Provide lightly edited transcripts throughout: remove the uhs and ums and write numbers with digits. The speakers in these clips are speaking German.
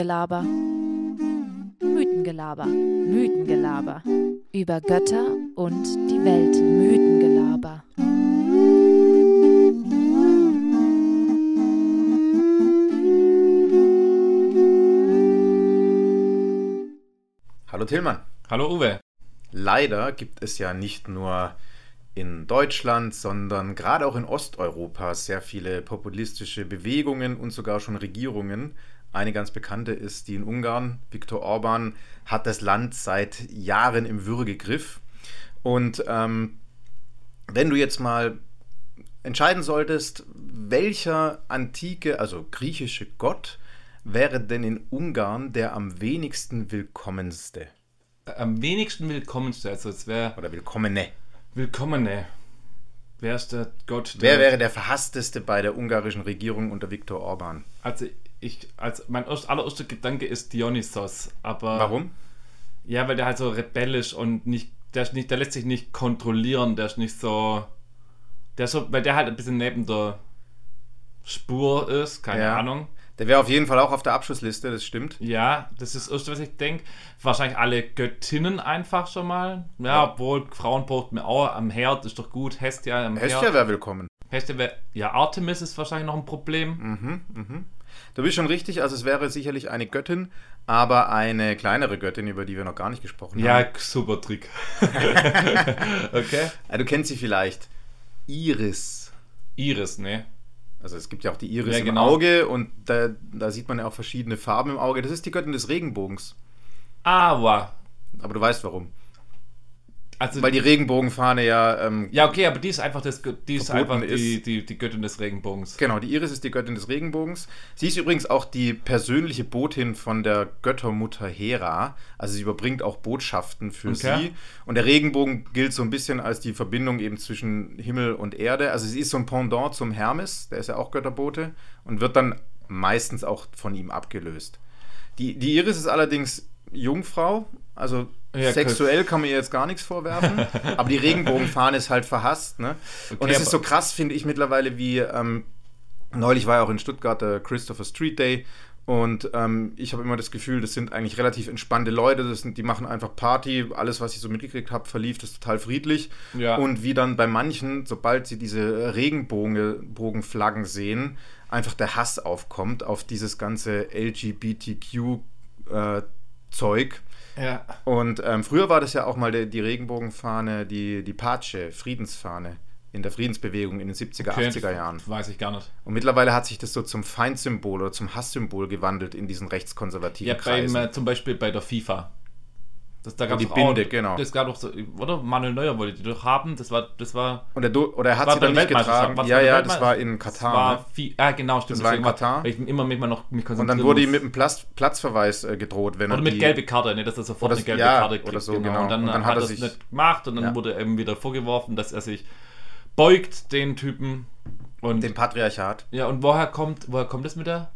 Mythengelaber. Mythengelaber. Mythengelaber. Über Götter und die Welt. Mythengelaber. Hallo Tillmann. Hallo Uwe. Leider gibt es ja nicht nur in Deutschland, sondern gerade auch in Osteuropa sehr viele populistische Bewegungen und sogar schon Regierungen. Eine ganz bekannte ist die in Ungarn. Viktor Orbán hat das Land seit Jahren im Würgegriff. Und wenn du jetzt mal entscheiden solltest, welcher antike, also griechische Gott wäre denn in Ungarn der am wenigsten willkommenste? Am wenigsten willkommenste, also es wäre... Oder willkommene. Willkommene. Wer ist der Gott? Wer wäre der verhassteste bei der ungarischen Regierung unter Viktor Orbán? Mein allererster Gedanke ist Dionysos, aber... Warum? Ja, weil der halt so rebellisch und der lässt sich nicht kontrollieren, der ist nicht so... weil der halt ein bisschen neben der Spur ist, keine Ahnung. Der wäre auf jeden Fall auch auf der Abschussliste, das stimmt. Ja, das ist das Erste, was ich denke. Wahrscheinlich alle Göttinnen einfach schon mal. Ja, obwohl Frauen braucht man auch am Herd, ist doch gut. Hestia am Herd. Hestia wäre willkommen. Hestia wäre, ja, Artemis ist wahrscheinlich noch ein Problem. Du bist schon richtig, also es wäre sicherlich eine Göttin, aber eine kleinere Göttin, über die wir noch gar nicht gesprochen haben. Ja, super Trick. Okay. Du kennst sie vielleicht. Iris. Iris, ne? Also es gibt ja auch die Iris im genau. Auge und da sieht man ja auch verschiedene Farben im Auge. Das ist die Göttin des Regenbogens. Aber du weißt warum. Also, weil die Regenbogenfahne ja... ja, okay, aber die ist einfach die Göttin des Regenbogens. Genau, die Iris ist die Göttin des Regenbogens. Sie ist übrigens auch die persönliche Botin von der Göttermutter Hera. Also sie überbringt auch Botschaften für sie. Und der Regenbogen gilt so ein bisschen als die Verbindung eben zwischen Himmel und Erde. Also sie ist so ein Pendant zum Hermes, der ist ja auch Götterbote. Und wird dann meistens auch von ihm abgelöst. Die Iris ist allerdings Jungfrau, also... Ja, sexuell kann man ihr jetzt gar nichts vorwerfen, aber die Regenbogenfahne ist halt verhasst, ne? Okay, und es ist so krass, finde ich mittlerweile, wie neulich war ja auch in Stuttgart der Christopher Street Day und ich habe immer das Gefühl, das sind eigentlich relativ entspannte Leute, die machen einfach Party, alles, was ich so mitgekriegt habe, verlief das total friedlich. Ja. Und wie dann bei manchen, sobald sie diese Regenbogenflaggen sehen, einfach der Hass aufkommt auf dieses ganze LGBTQ-Zeug. Ja. Und früher war das ja auch mal die Regenbogenfahne, die Pace, Friedensfahne in der Friedensbewegung in den 70er, 80er Jahren. Weiß ich gar nicht. Und mittlerweile hat sich das so zum Feindsymbol oder zum Hasssymbol gewandelt in diesen rechtskonservativen Kreisen. Zum Beispiel bei der FIFA. Da gab die Binde, genau. Das gab doch so, oder? Manuel Neuer wollte die doch haben. Das war oder er hat sie dann nicht getragen. Ja, das war in Katar. Genau, stimmt. Das war in Katar. Weil ich immer mich konzentrieren und dann wurde ihm mit einem Platzverweis gedroht, wenn oder mit gelbe Karte, ne, dass er sofort eine gelbe Karte kriegt. Oder so, genau. Und dann hat er es nicht gemacht und dann wurde ihm wieder vorgeworfen, dass er sich beugt, den Typen. Und dem Patriarchat. Ja, und woher kommt das mit der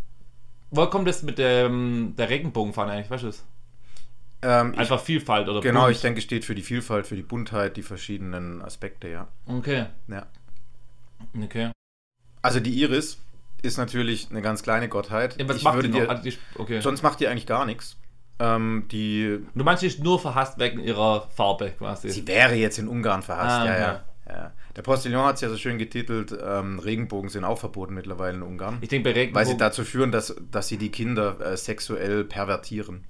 Regenbogenfahne eigentlich, weißt du das? Einfach Vielfalt oder genau, bunt. Ich denke, steht für die Vielfalt, für die Buntheit, die verschiedenen Aspekte, ja. Okay. Ja. Okay. Also die Iris ist natürlich eine ganz kleine Gottheit. Ja, was macht die noch? Okay. Sonst macht die eigentlich gar nichts. Du meinst, sie ist nur verhasst wegen ihrer Farbe quasi? Sie wäre jetzt in Ungarn verhasst, ja. Der Postillon hat es ja so schön getitelt, Regenbogen sind auch verboten mittlerweile in Ungarn. Ich denke, bei Regenbogen... Weil sie dazu führen, dass sie die Kinder sexuell pervertieren.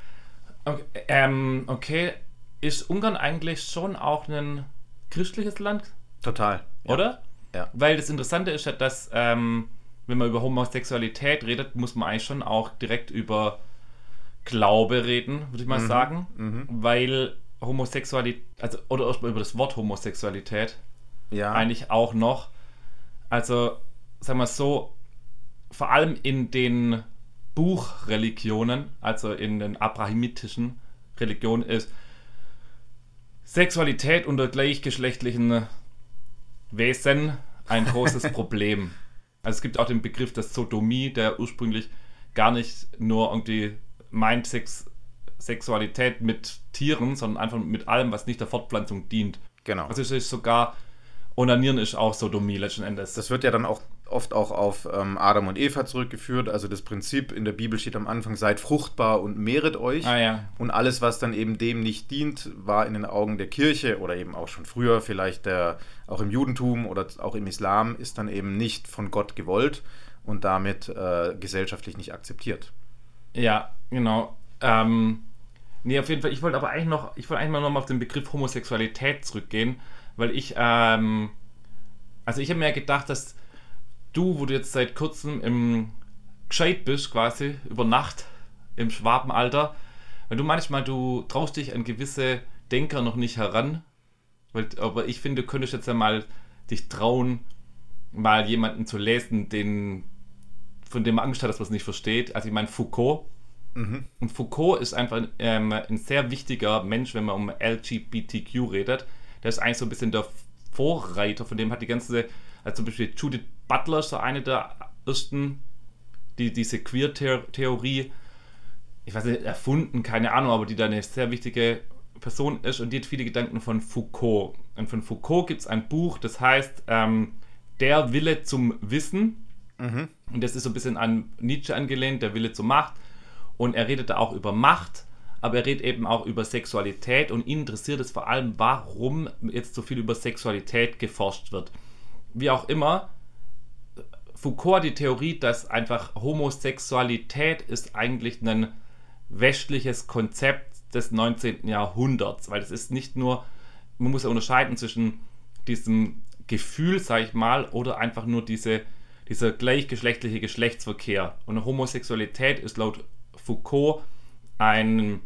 Okay. Ist Ungarn eigentlich schon auch ein christliches Land? Total. Ja. Oder? Ja. Weil das Interessante ist ja, dass, wenn man über Homosexualität redet, muss man eigentlich schon auch direkt über Glaube reden, würde ich mal sagen. Weil Homosexualität, oder erstmal über das Wort Homosexualität, eigentlich auch noch, also, sagen wir so, vor allem in den Buchreligionen, also in den abrahamitischen Religionen, ist Sexualität unter gleichgeschlechtlichen Wesen ein großes Problem. Also es gibt auch den Begriff der Sodomie, der ursprünglich gar nicht nur irgendwie meint Sexualität mit Tieren, sondern einfach mit allem, was nicht der Fortpflanzung dient. Genau. Also es ist sogar, Onanieren ist auch Sodomie letzten Endes. Das wird ja dann auch oft auch auf Adam und Eva zurückgeführt. Also das Prinzip in der Bibel steht am Anfang, seid fruchtbar und mehret euch. Und alles, was dann eben dem nicht dient, war in den Augen der Kirche oder eben auch schon früher, vielleicht auch im Judentum oder auch im Islam, ist dann eben nicht von Gott gewollt und damit gesellschaftlich nicht akzeptiert. Ja, genau. Nee, auf jeden Fall, ich wollte eigentlich mal nochmal auf den Begriff Homosexualität zurückgehen, weil ich habe mir gedacht, dass wo du jetzt seit kurzem gescheit bist, quasi, über Nacht, im Schwabenalter, weil du traust dich an gewisse Denker noch nicht heran, aber ich finde, du könntest jetzt ja mal dich trauen, mal jemanden zu lesen, von dem man Angst hat, dass man es nicht versteht. Also ich meine Foucault. Und Foucault ist einfach ein sehr wichtiger Mensch, wenn man um LGBTQ redet. Der ist eigentlich so ein bisschen der Vorreiter, von dem hat die ganze, also zum Beispiel Judith Butler ist so eine der ersten, die diese Queer-Theorie, ich weiß nicht, erfunden, keine Ahnung, aber die da eine sehr wichtige Person ist und die hat viele Gedanken von Foucault. Und von Foucault gibt es ein Buch, das heißt Der Wille zum Wissen. Und das ist so ein bisschen an Nietzsche angelehnt, der Wille zur Macht. Und er redet da auch über Macht, aber er redet eben auch über Sexualität und ihn interessiert es vor allem, warum jetzt so viel über Sexualität geforscht wird. Wie auch immer, Foucault hat die Theorie, dass einfach Homosexualität ist eigentlich ein westliches Konzept des 19. Jahrhunderts, weil es ist nicht nur, man muss ja unterscheiden zwischen diesem Gefühl, sag ich mal, oder einfach nur dieser gleichgeschlechtliche Geschlechtsverkehr. Und Homosexualität ist laut Foucault ein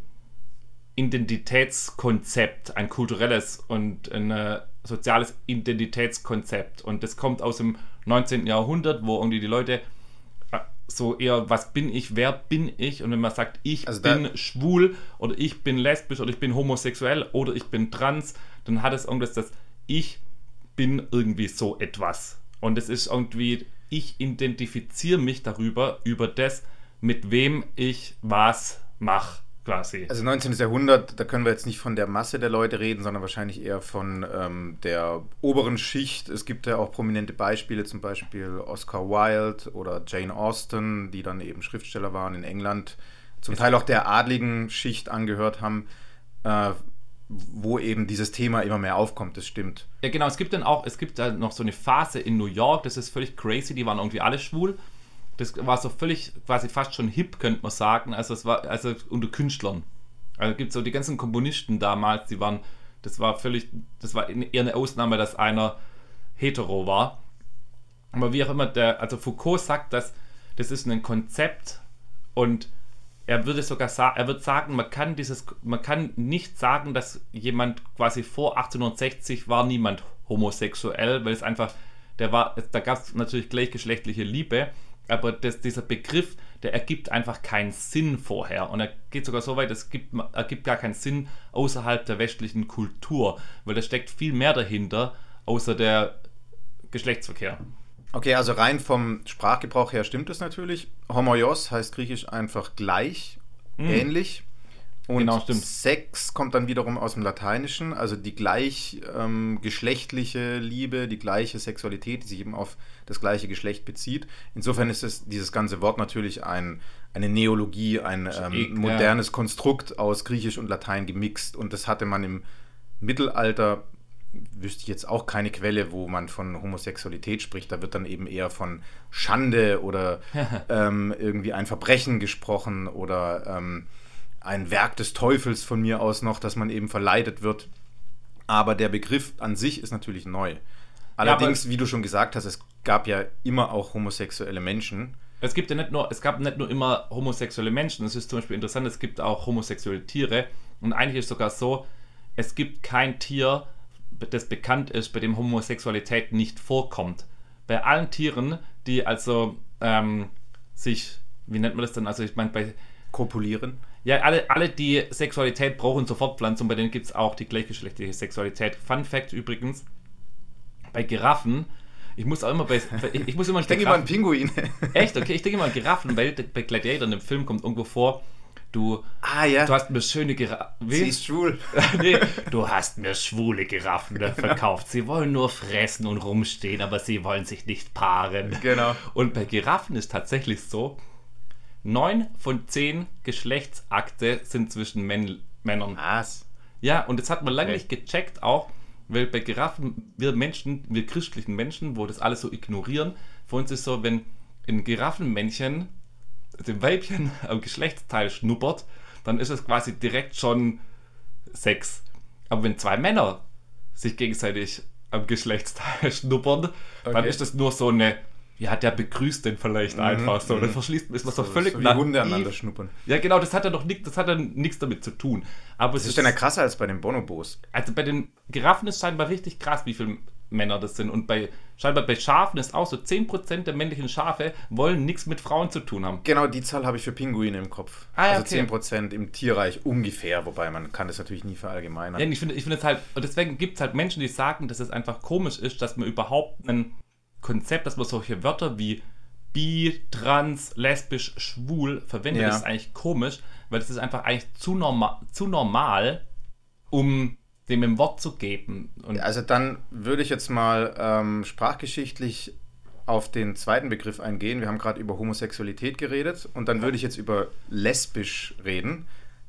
Identitätskonzept, ein kulturelles und ein soziales Identitätskonzept. Und das kommt aus dem 19. Jahrhundert, wo irgendwie die Leute so eher, was bin ich, wer bin ich? Und wenn man sagt, ich bin schwul oder ich bin lesbisch oder ich bin homosexuell oder ich bin trans, dann hat es irgendwas, dass ich bin irgendwie so etwas. Und es ist irgendwie, ich identifiziere mich über das, mit wem ich was mache, quasi. Also 19. Jahrhundert, da können wir jetzt nicht von der Masse der Leute reden, sondern wahrscheinlich eher von der oberen Schicht. Es gibt ja auch prominente Beispiele, zum Beispiel Oscar Wilde oder Jane Austen, die dann eben Schriftsteller waren in England, zum Teil auch der adligen Schicht angehört haben, wo eben dieses Thema immer mehr aufkommt, das stimmt. Ja genau, es gibt da noch so eine Phase in New York, das ist völlig crazy, die waren irgendwie alle schwul. Das war so völlig, quasi fast schon hip, könnte man sagen, also es war also unter Künstlern. Also gibt es so die ganzen Komponisten damals, das war eher eine Ausnahme, dass einer hetero war. Aber wie auch immer, also Foucault sagt, dass das ist ein Konzept und er würde sagen, man kann nicht sagen, dass jemand quasi vor 1860 war niemand homosexuell, weil es einfach, da gab es natürlich gleichgeschlechtliche Liebe, aber dieser Begriff, der ergibt einfach keinen Sinn vorher. Und er geht sogar so weit, ergibt gar keinen Sinn außerhalb der westlichen Kultur, weil da steckt viel mehr dahinter, außer der Geschlechtsverkehr. Okay, also rein vom Sprachgebrauch her stimmt es natürlich. Homoios heißt griechisch einfach gleich, ähnlich. Und genau, stimmt. Sex kommt dann wiederum aus dem Lateinischen, also die gleichgeschlechtliche Liebe, die gleiche Sexualität, die sich eben auf das gleiche Geschlecht bezieht. Insofern ist dieses ganze Wort natürlich eine Neologie, ein modernes Konstrukt aus Griechisch und Latein gemixt. Und das hatte man im Mittelalter, wüsste ich jetzt auch keine Quelle, wo man von Homosexualität spricht. Da wird dann eben eher von Schande oder irgendwie ein Verbrechen gesprochen oder ein Werk des Teufels von mir aus noch, dass man eben verleitet wird. Aber der Begriff an sich ist natürlich neu. Allerdings, wie du schon gesagt hast, es gab ja immer auch homosexuelle Menschen. Es gab nicht nur immer homosexuelle Menschen. Es ist zum Beispiel interessant, es gibt auch homosexuelle Tiere. Und eigentlich ist es sogar so, es gibt kein Tier, das bekannt ist, bei dem Homosexualität nicht vorkommt. Bei allen Tieren, die also sich, wie nennt man das dann, also ich meine bei kopulieren? Ja, alle, die Sexualität brauchen zur Fortpflanzung, bei denen gibt es auch die gleichgeschlechtliche Sexualität. Fun Fact übrigens, bei Giraffen, ich denke immer an Pinguine. Echt? Okay, ich denke immer an Giraffen, weil bei Gladiator in dem Film kommt irgendwo vor, du hast mir schöne Giraffen. Sie ist schwul. Nee, du hast mir schwule Giraffen verkauft. Sie wollen nur fressen und rumstehen, aber sie wollen sich nicht paaren. Genau. Und bei Giraffen ist tatsächlich so, 9 von 10 Geschlechtsakte sind zwischen Männern. Was? Ja, und das hat man lange nicht gecheckt auch, weil bei Giraffen, wir christlichen Menschen, wo das alles so ignorieren, für uns ist so, wenn ein Giraffenmännchen dem Weibchen am Geschlechtsteil schnuppert, dann ist es quasi direkt schon Sex. Aber wenn 2 Männer sich gegenseitig am Geschlechtsteil schnuppern, dann ist das nur so eine, ja, der begrüßt den vielleicht einfach so. Dann ist man so völlig wie Hunde aneinander schnuppern. Ja, genau, das hat ja nichts damit zu tun. Aber das ist dann ja krasser als bei den Bonobos. Also bei den Giraffen ist scheinbar richtig krass, wie viele Männer das sind. Und scheinbar bei Schafen ist auch so, 10% der männlichen Schafe wollen nichts mit Frauen zu tun haben. Genau, die Zahl habe ich für Pinguine im Kopf. Also 10% im Tierreich ungefähr, wobei man kann das natürlich nie verallgemeinern. Ja, ich finde es halt, und deswegen gibt es halt Menschen, die sagen, dass es einfach komisch ist, dass man überhaupt ein Konzept, dass man solche Wörter wie bi, trans, lesbisch, schwul verwendet, das ist eigentlich komisch, weil das ist einfach eigentlich zu normal, um dem ein Wort zu geben. Und also dann würde ich jetzt mal sprachgeschichtlich auf den zweiten Begriff eingehen. Wir haben gerade über Homosexualität geredet und dann würde ich jetzt über lesbisch reden.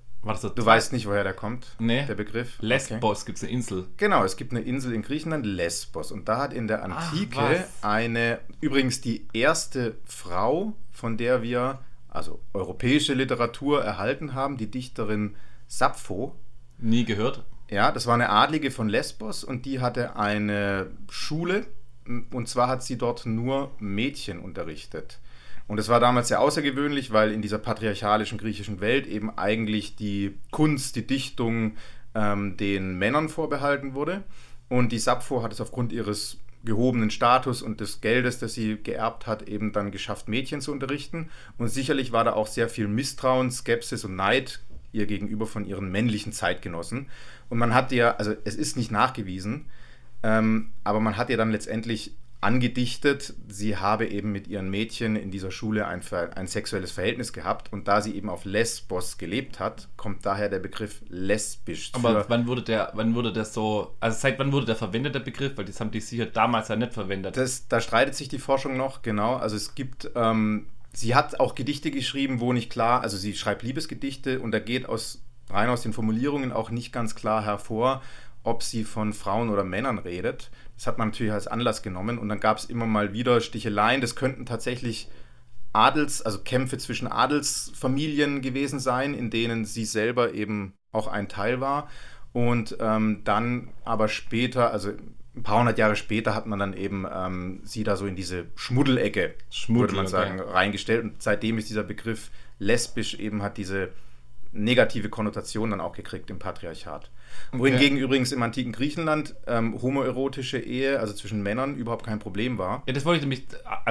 Du weißt nicht, woher der kommt, der Begriff? Lesbos, gibt es eine Insel. Genau, es gibt eine Insel in Griechenland, Lesbos. Und da hat in der Antike übrigens die erste Frau, von der wir, also europäische Literatur erhalten haben, die Dichterin Sappho. Nie gehört. Ja, das war eine Adlige von Lesbos und die hatte eine Schule. Und zwar hat sie dort nur Mädchen unterrichtet. Und es war damals sehr außergewöhnlich, weil in dieser patriarchalischen griechischen Welt eben eigentlich die Kunst, die Dichtung den Männern vorbehalten wurde. Und die Sappho hat es aufgrund ihres gehobenen Status und des Geldes, das sie geerbt hat, eben dann geschafft, Mädchen zu unterrichten. Und sicherlich war da auch sehr viel Misstrauen, Skepsis und Neid ihr gegenüber von ihren männlichen Zeitgenossen. Und man hat ihr, also es ist nicht nachgewiesen, aber man hat ihr dann letztendlich angedichtet, sie habe eben mit ihren Mädchen in dieser Schule ein sexuelles Verhältnis gehabt und da sie eben auf Lesbos gelebt hat, kommt daher der Begriff lesbisch. Aber wann wurde der so, also seit wann wurde der verwendet, der Begriff? Weil das haben die sicher damals ja nicht verwendet. Da streitet sich die Forschung noch, genau. Also es gibt, sie hat auch Gedichte geschrieben, wo nicht klar, also sie schreibt Liebesgedichte und da geht rein aus den Formulierungen auch nicht ganz klar hervor, ob sie von Frauen oder Männern redet. Das hat man natürlich als Anlass genommen und dann gab es immer mal wieder Sticheleien. Das könnten tatsächlich also Kämpfe zwischen Adelsfamilien gewesen sein, in denen sie selber eben auch ein Teil war. Und dann aber später, also ein paar hundert Jahre später, hat man dann eben sie da so in diese Schmuddelecke, würde man sagen, reingestellt. Und seitdem ist dieser Begriff lesbisch eben hat diese negative Konnotation dann auch gekriegt im Patriarchat. Wohingegen übrigens im antiken Griechenland homoerotische Ehe, also zwischen Männern, überhaupt kein Problem war. Ja, das wollte ich nämlich,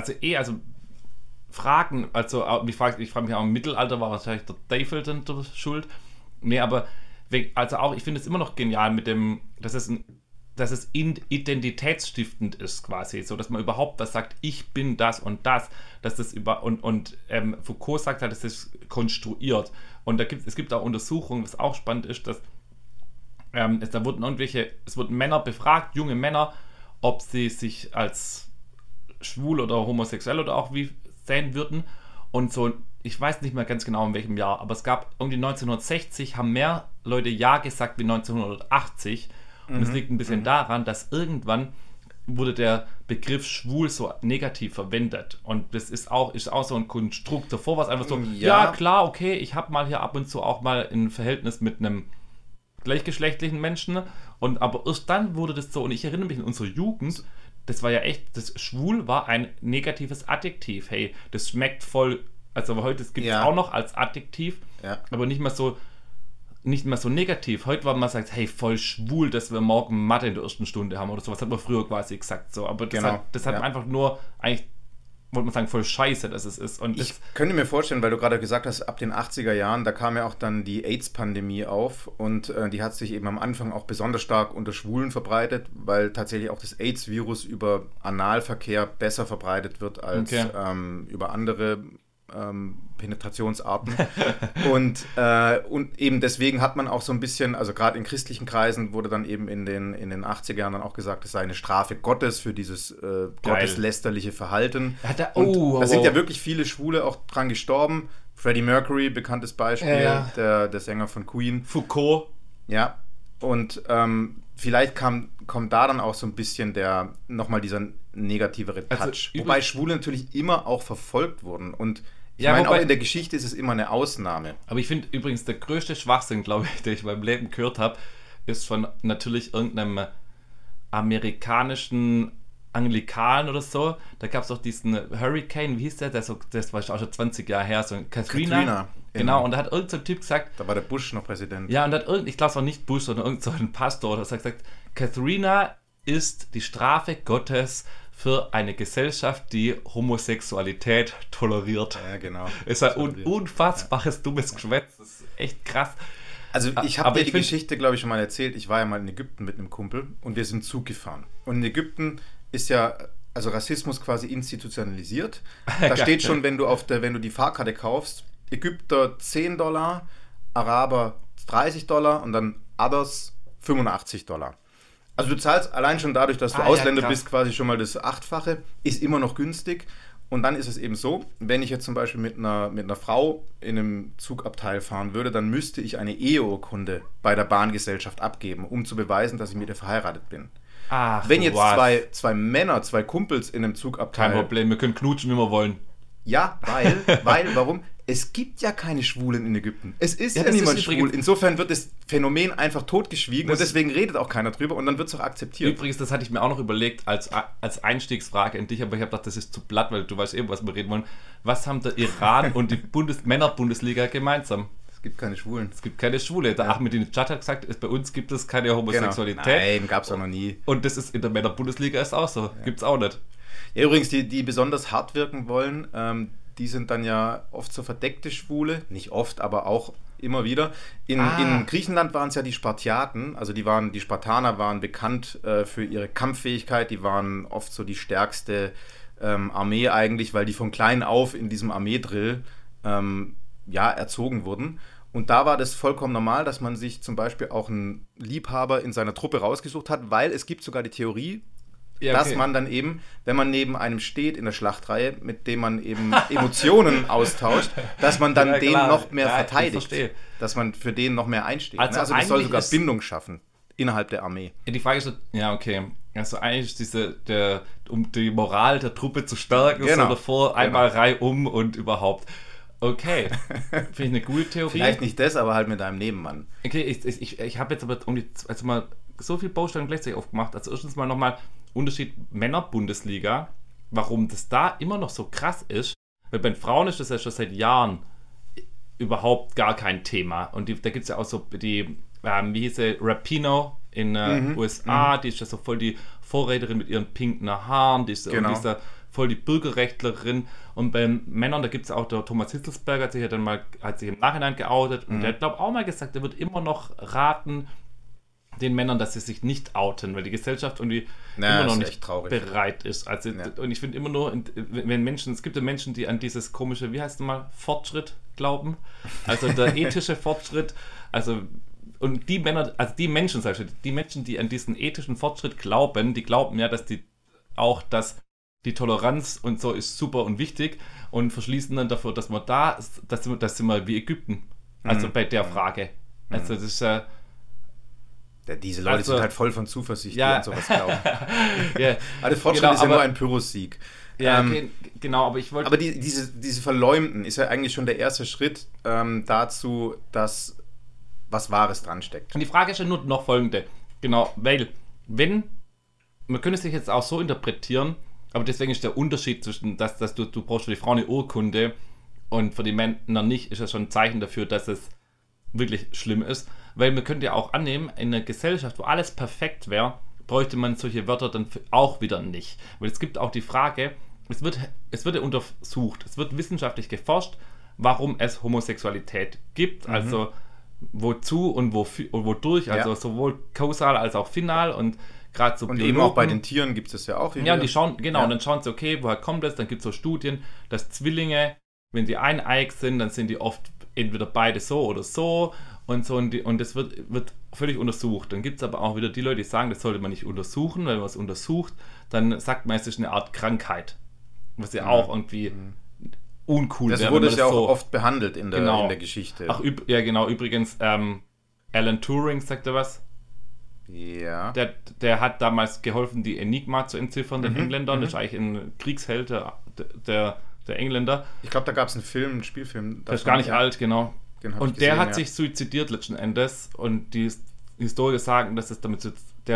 fragen, ich frage mich auch, im Mittelalter war wahrscheinlich der Teufel dann der Schuld. Nee, aber ich finde es immer noch genial mit dem, dass es identitätsstiftend ist quasi, so dass man überhaupt was sagt, ich bin das und das, dass das Foucault sagt halt, das ist konstruiert und es gibt auch Untersuchungen, was auch spannend ist, dass es wurden Männer befragt, junge Männer, ob sie sich als schwul oder homosexuell oder auch wie sehen würden und so, ich weiß nicht mehr ganz genau in welchem Jahr, aber es gab irgendwie 1960 haben mehr Leute Ja gesagt wie 1980. Und es liegt ein bisschen daran, dass irgendwann wurde der Begriff schwul so negativ verwendet. Und das ist auch so ein Konstrukt. Davor war es einfach so, ja klar, okay, ich habe mal hier ab und zu auch mal ein Verhältnis mit einem gleichgeschlechtlichen Menschen. Aber erst dann wurde das so, und ich erinnere mich an unsere Jugend, das war ja echt, das schwul war ein negatives Adjektiv. Hey, das schmeckt voll, also heute gibt es auch noch als Adjektiv, aber nicht mehr so negativ. Heute war man sagt, hey, voll schwul, dass wir morgen Mathe in der ersten Stunde haben oder sowas, hat man früher quasi gesagt. So. Aber das hat einfach nur, eigentlich, wollte man sagen, voll scheiße, dass es ist. Und ich könnte mir vorstellen, weil du gerade gesagt hast, ab den 80er Jahren, da kam ja auch dann die AIDS-Pandemie auf und die hat sich eben am Anfang auch besonders stark unter Schwulen verbreitet, weil tatsächlich auch das AIDS-Virus über Analverkehr besser verbreitet wird als über andere Penetrationsarten. und eben deswegen hat man auch so ein bisschen, also gerade in christlichen Kreisen wurde dann eben in den 80er Jahren dann auch gesagt, es sei eine Strafe Gottes für dieses gotteslästerliche Verhalten. Da sind ja wirklich viele Schwule auch dran gestorben. Freddie Mercury, bekanntes Beispiel, der Sänger von Queen. Foucault. Ja, und vielleicht kommt da dann auch so ein bisschen nochmal dieser negativere Touch. Also, wobei Schwule natürlich immer auch verfolgt wurden. Und ich meine, auch in der Geschichte ist es immer eine Ausnahme. Aber ich finde übrigens, der größte Schwachsinn, glaube ich, den ich in meinem Leben gehört habe, ist von natürlich irgendeinem amerikanischen Anglikan oder so. Da gab es doch diesen Hurricane, wie hieß der? Das war auch schon 20 Jahre her, so ein Katrina. Genau, und da hat irgendein so Typ gesagt... Da war der Bush noch Präsident. Ja, und ich glaube es war nicht Bush, sondern irgendein so Pastor, der hat gesagt, Katrina ist die Strafe Gottes für eine Gesellschaft, die Homosexualität toleriert. Ja, genau. Es ist ein unfassbares, dummes Geschwätz. Das ist echt krass. Also ich habe dir die Geschichte, glaube ich, schon mal erzählt. Ich war ja mal in Ägypten mit einem Kumpel und wir sind Zug gefahren. Und in Ägypten ist ja also Rassismus quasi institutionalisiert. Da steht schon, wenn du die Fahrkarte kaufst, Ägypter $10, Araber $30 und dann Others $85. Also du zahlst allein schon dadurch, dass du Ausländer bist, quasi schon mal das 8-fache, ist immer noch günstig. Und dann ist es eben so, wenn ich jetzt zum Beispiel mit einer Frau in einem Zugabteil fahren würde, dann müsste ich eine Eheurkunde bei der Bahngesellschaft abgeben, um zu beweisen, dass ich mit ihr verheiratet bin. Wenn jetzt zwei Männer, zwei Kumpels in einem Zugabteil... Kein Problem, wir können knutschen, wie wir wollen. Ja, warum? Es gibt ja keine Schwulen in Ägypten. Es ist ja niemand schwul. Insofern wird das Phänomen einfach totgeschwiegen und deswegen redet auch keiner drüber und dann wird es auch akzeptiert. Übrigens, das hatte ich mir auch noch überlegt als Einstiegsfrage an dich, aber ich habe gedacht, das ist zu platt, weil du weißt eben, was wir reden wollen. Was haben der Iran und die Männer-Bundesliga gemeinsam? Es gibt keine Schwulen. Es gibt keine Schwule. Der Ahmadinejad hat gesagt, bei uns gibt es keine Homosexualität. Genau. Nein, gab es auch noch nie. Und das ist in der Männer-Bundesliga ist auch so. Ja. Gibt es auch nicht. Ja, übrigens, die besonders hart wirken wollen, die sind dann ja oft so verdeckte Schwule. Nicht oft, aber auch immer wieder. In Griechenland waren es ja die Spartiaten. Also die Spartaner waren bekannt für ihre Kampffähigkeit. Die waren oft so die stärkste Armee eigentlich, weil die von klein auf in diesem Armeedrill erzogen wurden. Und da war das vollkommen normal, dass man sich zum Beispiel auch einen Liebhaber in seiner Truppe rausgesucht hat, weil es gibt sogar die Theorie, dass man dann eben, wenn man neben einem steht in der Schlachtreihe, mit dem man eben Emotionen austauscht, dass man dann den noch mehr verteidigt. Dass man für den noch mehr einsteht. Also das soll sogar Bindung schaffen innerhalb der Armee. Die Frage ist, also eigentlich ist um die Moral der Truppe zu stärken, so davor einmal reihum und überhaupt. Okay, finde ich eine gute Theorie. Vielleicht nicht das, aber halt mit einem Nebenmann. Okay, ich habe jetzt aber mal so viel Baustellen gleichzeitig aufgemacht. Also erstens mal nochmal Unterschied Männer-Bundesliga, warum das da immer noch so krass ist, weil bei den Frauen ist das ja schon seit Jahren überhaupt gar kein Thema. Und da gibt es ja auch so wie hieß sie, Rapinoe in USA, die ist ja so voll die Vorreiterin mit ihren pinken Haaren, die ist ja voll die Bürgerrechtlerin. Und bei Männern, da gibt es auch der Thomas Hitzelsberger, hat sich im Nachhinein geoutet und der hat, glaube ich, auch mal gesagt, er wird immer noch raten den Männern, dass sie sich nicht outen, weil die Gesellschaft irgendwie immer noch nicht bereit ist. Also, und ich finde immer nur, es gibt ja Menschen, die an dieses komische, wie heißt es mal, Fortschritt glauben, also der ethische Fortschritt, und die Menschen, die an diesen ethischen Fortschritt glauben, die glauben ja, dass die Toleranz und so ist super und wichtig und verschließen dann dafür, dass sind wir wie Ägypten, also bei der Frage. Also das ist ja diese Leute sind halt voll von Zuversicht, die an sowas glauben. Aber der Fortschritt ist ja nur ein Pyrrhus-Sieg. Ja, genau, aber ich wollte... Aber diese Verleumden ist ja eigentlich schon der erste Schritt dazu, dass was Wahres dran steckt. Und die Frage ist ja nur noch folgende. Genau, weil, man könnte sich jetzt auch so interpretieren, aber deswegen ist der Unterschied zwischen, dass du brauchst für die Frau eine Urkunde und für die Männer nicht, ist ja schon ein Zeichen dafür, dass es wirklich schlimm ist. Weil man könnte ja auch annehmen, in einer Gesellschaft, wo alles perfekt wäre, bräuchte man solche Wörter dann auch wieder nicht. Weil es gibt auch die Frage, es wird ja untersucht, es wird wissenschaftlich geforscht, warum es Homosexualität gibt, also wozu und wodurch, also sowohl kausal als auch final und gerade so. Und Biologen, eben auch bei den Tieren gibt es ja auch. Ja, und die schauen, und dann schauen sie, okay, woher kommt das? Dann gibt es so Studien, dass Zwillinge wenn die eineig sind, dann sind die oft entweder beide so oder so und so und das wird völlig untersucht. Dann gibt es aber auch wieder die Leute, die sagen, das sollte man nicht untersuchen, weil wenn man es untersucht, dann sagt man, es ist eine Art Krankheit. Was ja auch irgendwie uncool wäre. Das wurde ja auch oft behandelt in der Geschichte. Ach, genau, übrigens, Alan Turing, sagt er was? Ja. Der hat damals geholfen, die Enigma zu entziffern, den Engländern. Das ist eigentlich ein Kriegsheld der Engländer. Ich glaube, da gab es einen Spielfilm. Das ist gar nicht alt, genau. Und der hat sich suizidiert letzten Endes. Und die Historiker sagen, dass es damit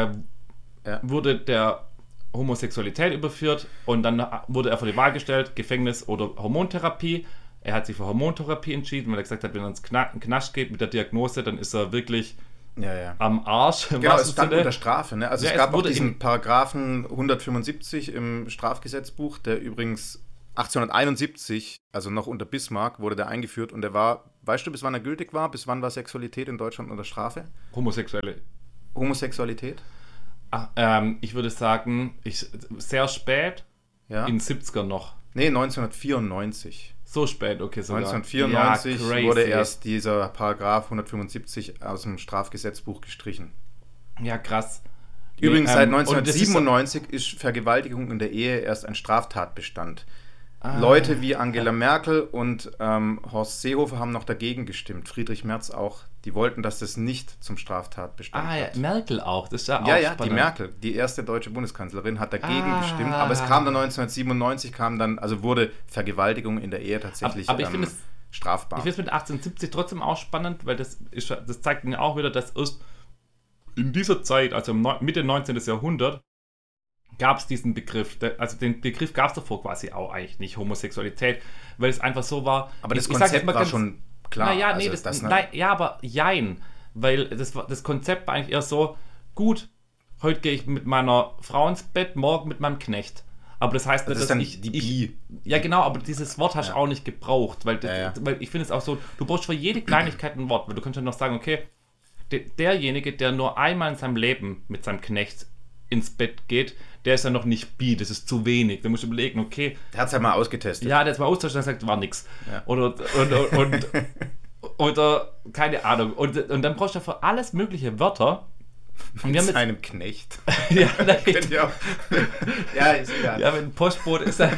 wurde der Homosexualität überführt und dann wurde er vor die Wahl gestellt, Gefängnis oder Hormontherapie. Er hat sich für Hormontherapie entschieden, weil er gesagt hat, wenn er ins Knast geht mit der Diagnose, dann ist er wirklich am Arsch. Genau, es stand unter Strafe. Ne? Also es gab auch diesen Paragraphen 175 im Strafgesetzbuch, der übrigens 1871, also noch unter Bismarck, wurde der eingeführt und der war, weißt du, bis wann er gültig war? Bis wann war Sexualität in Deutschland unter Strafe? Homosexualität? Ich würde sagen, sehr spät, in den 70ern noch. Nee, 1994. So spät, okay, sogar. 1994 wurde erst dieser Paragraph 175 aus dem Strafgesetzbuch gestrichen. Ja, krass. Übrigens, seit 1997 ist Vergewaltigung in der Ehe erst ein Straftatbestand. Leute wie Angela Merkel und Horst Seehofer haben noch dagegen gestimmt. Friedrich Merz auch. Die wollten, dass das nicht zum Straftatbestand wird. Merkel auch. Das ist ja auch spannend. Die Merkel, die erste deutsche Bundeskanzlerin, hat dagegen gestimmt. Aber es kam dann 1997, wurde Vergewaltigung in der Ehe tatsächlich strafbar. Ich finde es mit 1870 trotzdem auch spannend, weil das zeigt mir auch wieder, dass erst in dieser Zeit, also Mitte 19. Jahrhundert, gab es diesen Begriff. Also den Begriff gab es davor quasi auch eigentlich nicht, Homosexualität, weil es einfach so war. Aber das Konzept war schon klar. Aber jein. Weil das Konzept war eigentlich eher so, gut, heute gehe ich mit meiner Frau ins Bett, morgen mit meinem Knecht. Aber das heißt nicht, dass die ja, genau, aber dieses Wort hast du auch nicht gebraucht, weil ich finde es auch so, du brauchst für jede Kleinigkeit ein Wort, weil du kannst ja noch sagen, okay, derjenige, der nur einmal in seinem Leben mit seinem Knecht ins Bett geht, der ist ja noch nicht bi, das ist zu wenig. Da musst du überlegen, okay. Der hat es ja mal ausgetestet. Ja, der hat es mal ausgetestet und sagt, war nix. Ja. Oder keine Ahnung. Und dann brauchst du für alles mögliche Wörter. Und mit seinem Knecht. Ja, ist egal. Ja, mit dem Postbote ist er.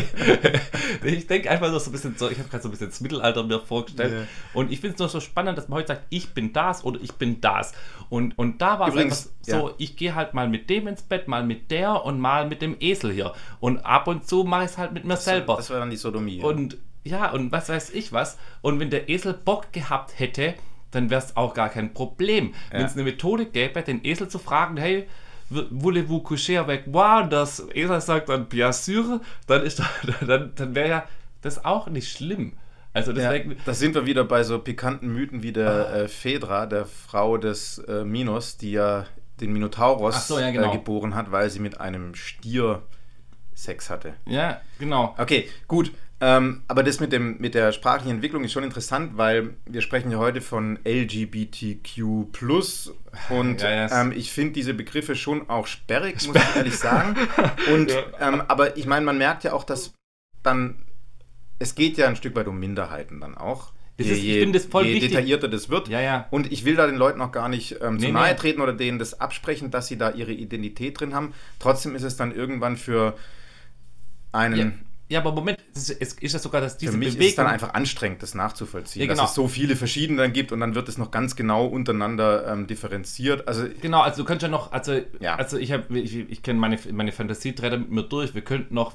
Ich denke einfach so ein bisschen so, ich habe gerade so ein bisschen das Mittelalter mir vorgestellt. Yeah. Und ich finde es nur so spannend, dass man heute sagt, ich bin das oder ich bin das. Und da war es einfach so, ich gehe halt mal mit dem ins Bett, mal mit der und mal mit dem Esel hier. Und ab und zu mache ich es halt mit mir selber. Das war dann die Sodomie. Und was weiß ich was. Und wenn der Esel Bock gehabt hätte, dann wäre es auch gar kein Problem. Ja. Wenn es eine Methode gäbe, den Esel zu fragen, hey, voulez-vous coucher avec moi? Das Esel sagt dann, bien sûr, dann wäre ja das auch nicht schlimm. Also deswegen, da sind wir wieder bei so pikanten Mythen wie der Phaedra, der Frau des Minos, die ja den Minotauros geboren hat, weil sie mit einem Stier Sex hatte. Ja, genau. Okay, gut. Aber das mit der sprachlichen Entwicklung ist schon interessant, weil wir sprechen ja heute von LGBTQ+. Und ich finde diese Begriffe schon auch sperrig, muss ich ehrlich sagen. Und, aber ich meine, man merkt ja auch, dass dann, es geht ja ein Stück weit um Minderheiten dann auch. Ich finde das voll wichtig. Je detaillierter das wird. Ja. Und ich will da den Leuten auch gar nicht zu nahe treten oder denen das absprechen, dass sie da ihre Identität drin haben. Trotzdem ist es dann irgendwann für einen... Ja, aber Moment, es ist ja sogar, dass diese Bewegung... Für mich ist es dann einfach anstrengend, das nachzuvollziehen, ja, genau. Dass es so viele verschiedene dann gibt und dann wird es noch ganz genau untereinander differenziert. Also, genau, also du könntest ja noch, ich kenne meine Fantasieträder mit mir durch, wir könnten noch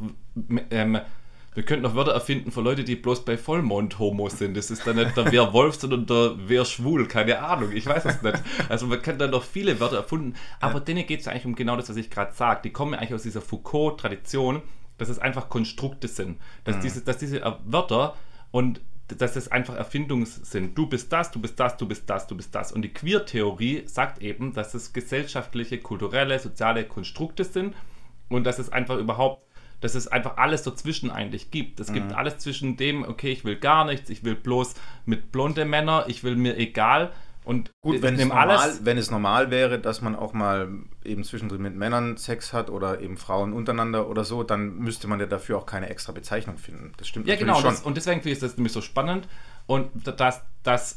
Wörter erfinden für Leute, die bloß bei Vollmond homo sind. Das ist dann nicht der Werwolf, sondern der Werschwul, keine Ahnung, ich weiß es nicht. Also man kann dann noch viele Wörter erfinden, aber denen geht es eigentlich um genau das, was ich gerade sage. Die kommen eigentlich aus dieser Foucault-Tradition, dass es einfach Konstrukte sind. Dass diese Wörter und dass es einfach Erfindungen sind. Du bist das, du bist das, du bist das, du bist das. Und die Queer-Theorie sagt eben, dass es gesellschaftliche, kulturelle, soziale Konstrukte sind und dass es einfach alles dazwischen eigentlich gibt. Es gibt alles zwischen dem, okay, ich will gar nichts, ich will bloß mit blonde Männer, ich will mir egal, Und gut, wenn es normal wäre, dass man auch mal eben zwischendrin mit Männern Sex hat oder eben Frauen untereinander oder so, dann müsste man ja dafür auch keine extra Bezeichnung finden. Das stimmt natürlich schon. Und deswegen finde ich das nämlich so spannend und dass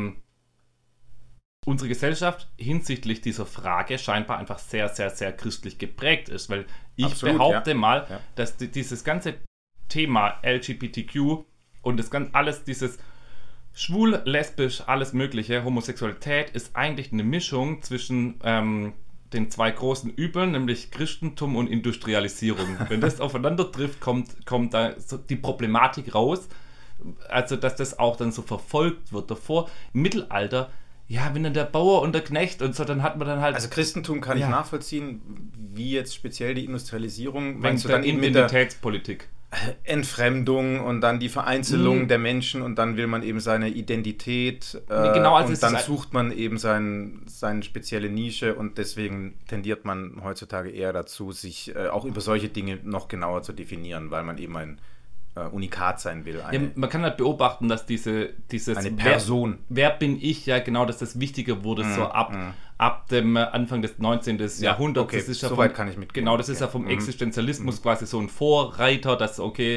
unsere Gesellschaft hinsichtlich dieser Frage scheinbar einfach sehr, sehr, sehr christlich geprägt ist, weil ich behaupte mal, dass dieses ganze Thema LGBTQ und das ganze, alles dieses schwul, lesbisch, alles mögliche, Homosexualität ist eigentlich eine Mischung zwischen den zwei großen Übeln, nämlich Christentum und Industrialisierung. Wenn das aufeinander trifft, kommt da so die Problematik raus, also dass das auch dann so verfolgt wird. Davor, im Mittelalter, ja, wenn dann der Bauer und der Knecht und so, dann hat man dann halt... Also Christentum kann ich nachvollziehen, wie jetzt speziell die Industrialisierung. Meinst du dann Identitätspolitik? Entfremdung und dann die Vereinzelung der Menschen und dann will man eben seine Identität und dann sucht man eben seine spezielle Nische und deswegen tendiert man heutzutage eher dazu, sich auch über solche Dinge noch genauer zu definieren, weil man eben ein Unikat sein will. Man kann halt beobachten, dass dieses eine Person. Wer bin ich? Ja, genau, dass das wichtiger wurde, so ab dem Anfang des 19. Jahrhunderts. Okay, das ist ja soweit kann ich mitgehen. Genau, das ist ja vom Existenzialismus quasi so ein Vorreiter, dass,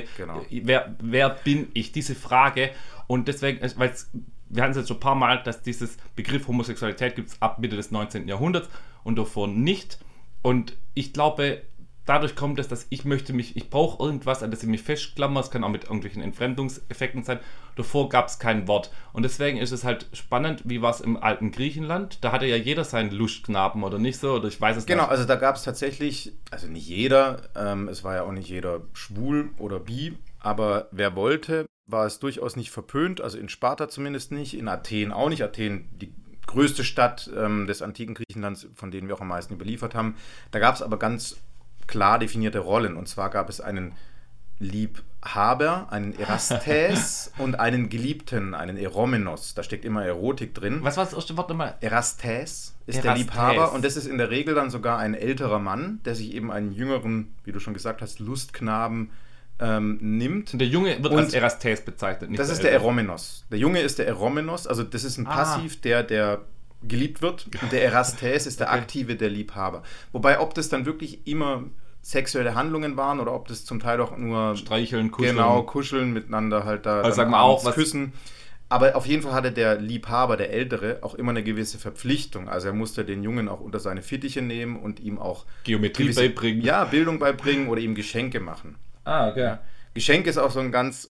wer bin ich? Diese Frage. Und deswegen, weil wir hatten es jetzt schon ein paar Mal, dass dieses Begriff Homosexualität gibt es ab Mitte des 19. Jahrhunderts und davor nicht. Und ich glaube, dadurch kommt es, dass ich brauche irgendwas, an das ich mich festklammer, es kann auch mit irgendwelchen Entfremdungseffekten sein. Davor gab es kein Wort. Und deswegen ist es halt spannend, wie war es im alten Griechenland? Da hatte ja jeder seinen Lustknaben, oder nicht so? Oder ich weiß es nicht. Genau, also da gab es tatsächlich, also nicht jeder, es war ja auch nicht jeder schwul oder bi, aber wer wollte, war es durchaus nicht verpönt, also in Sparta zumindest nicht, in Athen auch nicht. Athen, die größte Stadt des antiken Griechenlands, von denen wir auch am meisten überliefert haben. Da gab es aber ganz klar definierte Rollen. Und zwar gab es einen Liebhaber, einen Erastes und einen Geliebten, einen Eromenos. Da steckt immer Erotik drin. Was war das erste Wort nochmal? Erastes ist der Liebhaber und das ist in der Regel dann sogar ein älterer Mann, der sich eben einen jüngeren, wie du schon gesagt hast, Lustknaben nimmt. Und der Junge wird als Erastes bezeichnet. Nicht das ist der Eromenos. Der Junge ist der Eromenos, also das ist ein Passiv, der geliebt wird. Und der Erastes ist der Aktive, der Liebhaber. Wobei, ob das dann wirklich immer sexuelle Handlungen waren oder ob das zum Teil auch nur Streicheln, Kuscheln. Genau, Kuscheln miteinander halt da. Also sagen wir auch was küssen. Aber auf jeden Fall hatte der Liebhaber, der Ältere, auch immer eine gewisse Verpflichtung. Also er musste den Jungen auch unter seine Fittiche nehmen und ihm auch Geometrie beibringen. Ja, Bildung beibringen oder ihm Geschenke machen. Okay. Ja. Geschenke ist auch so ein ganz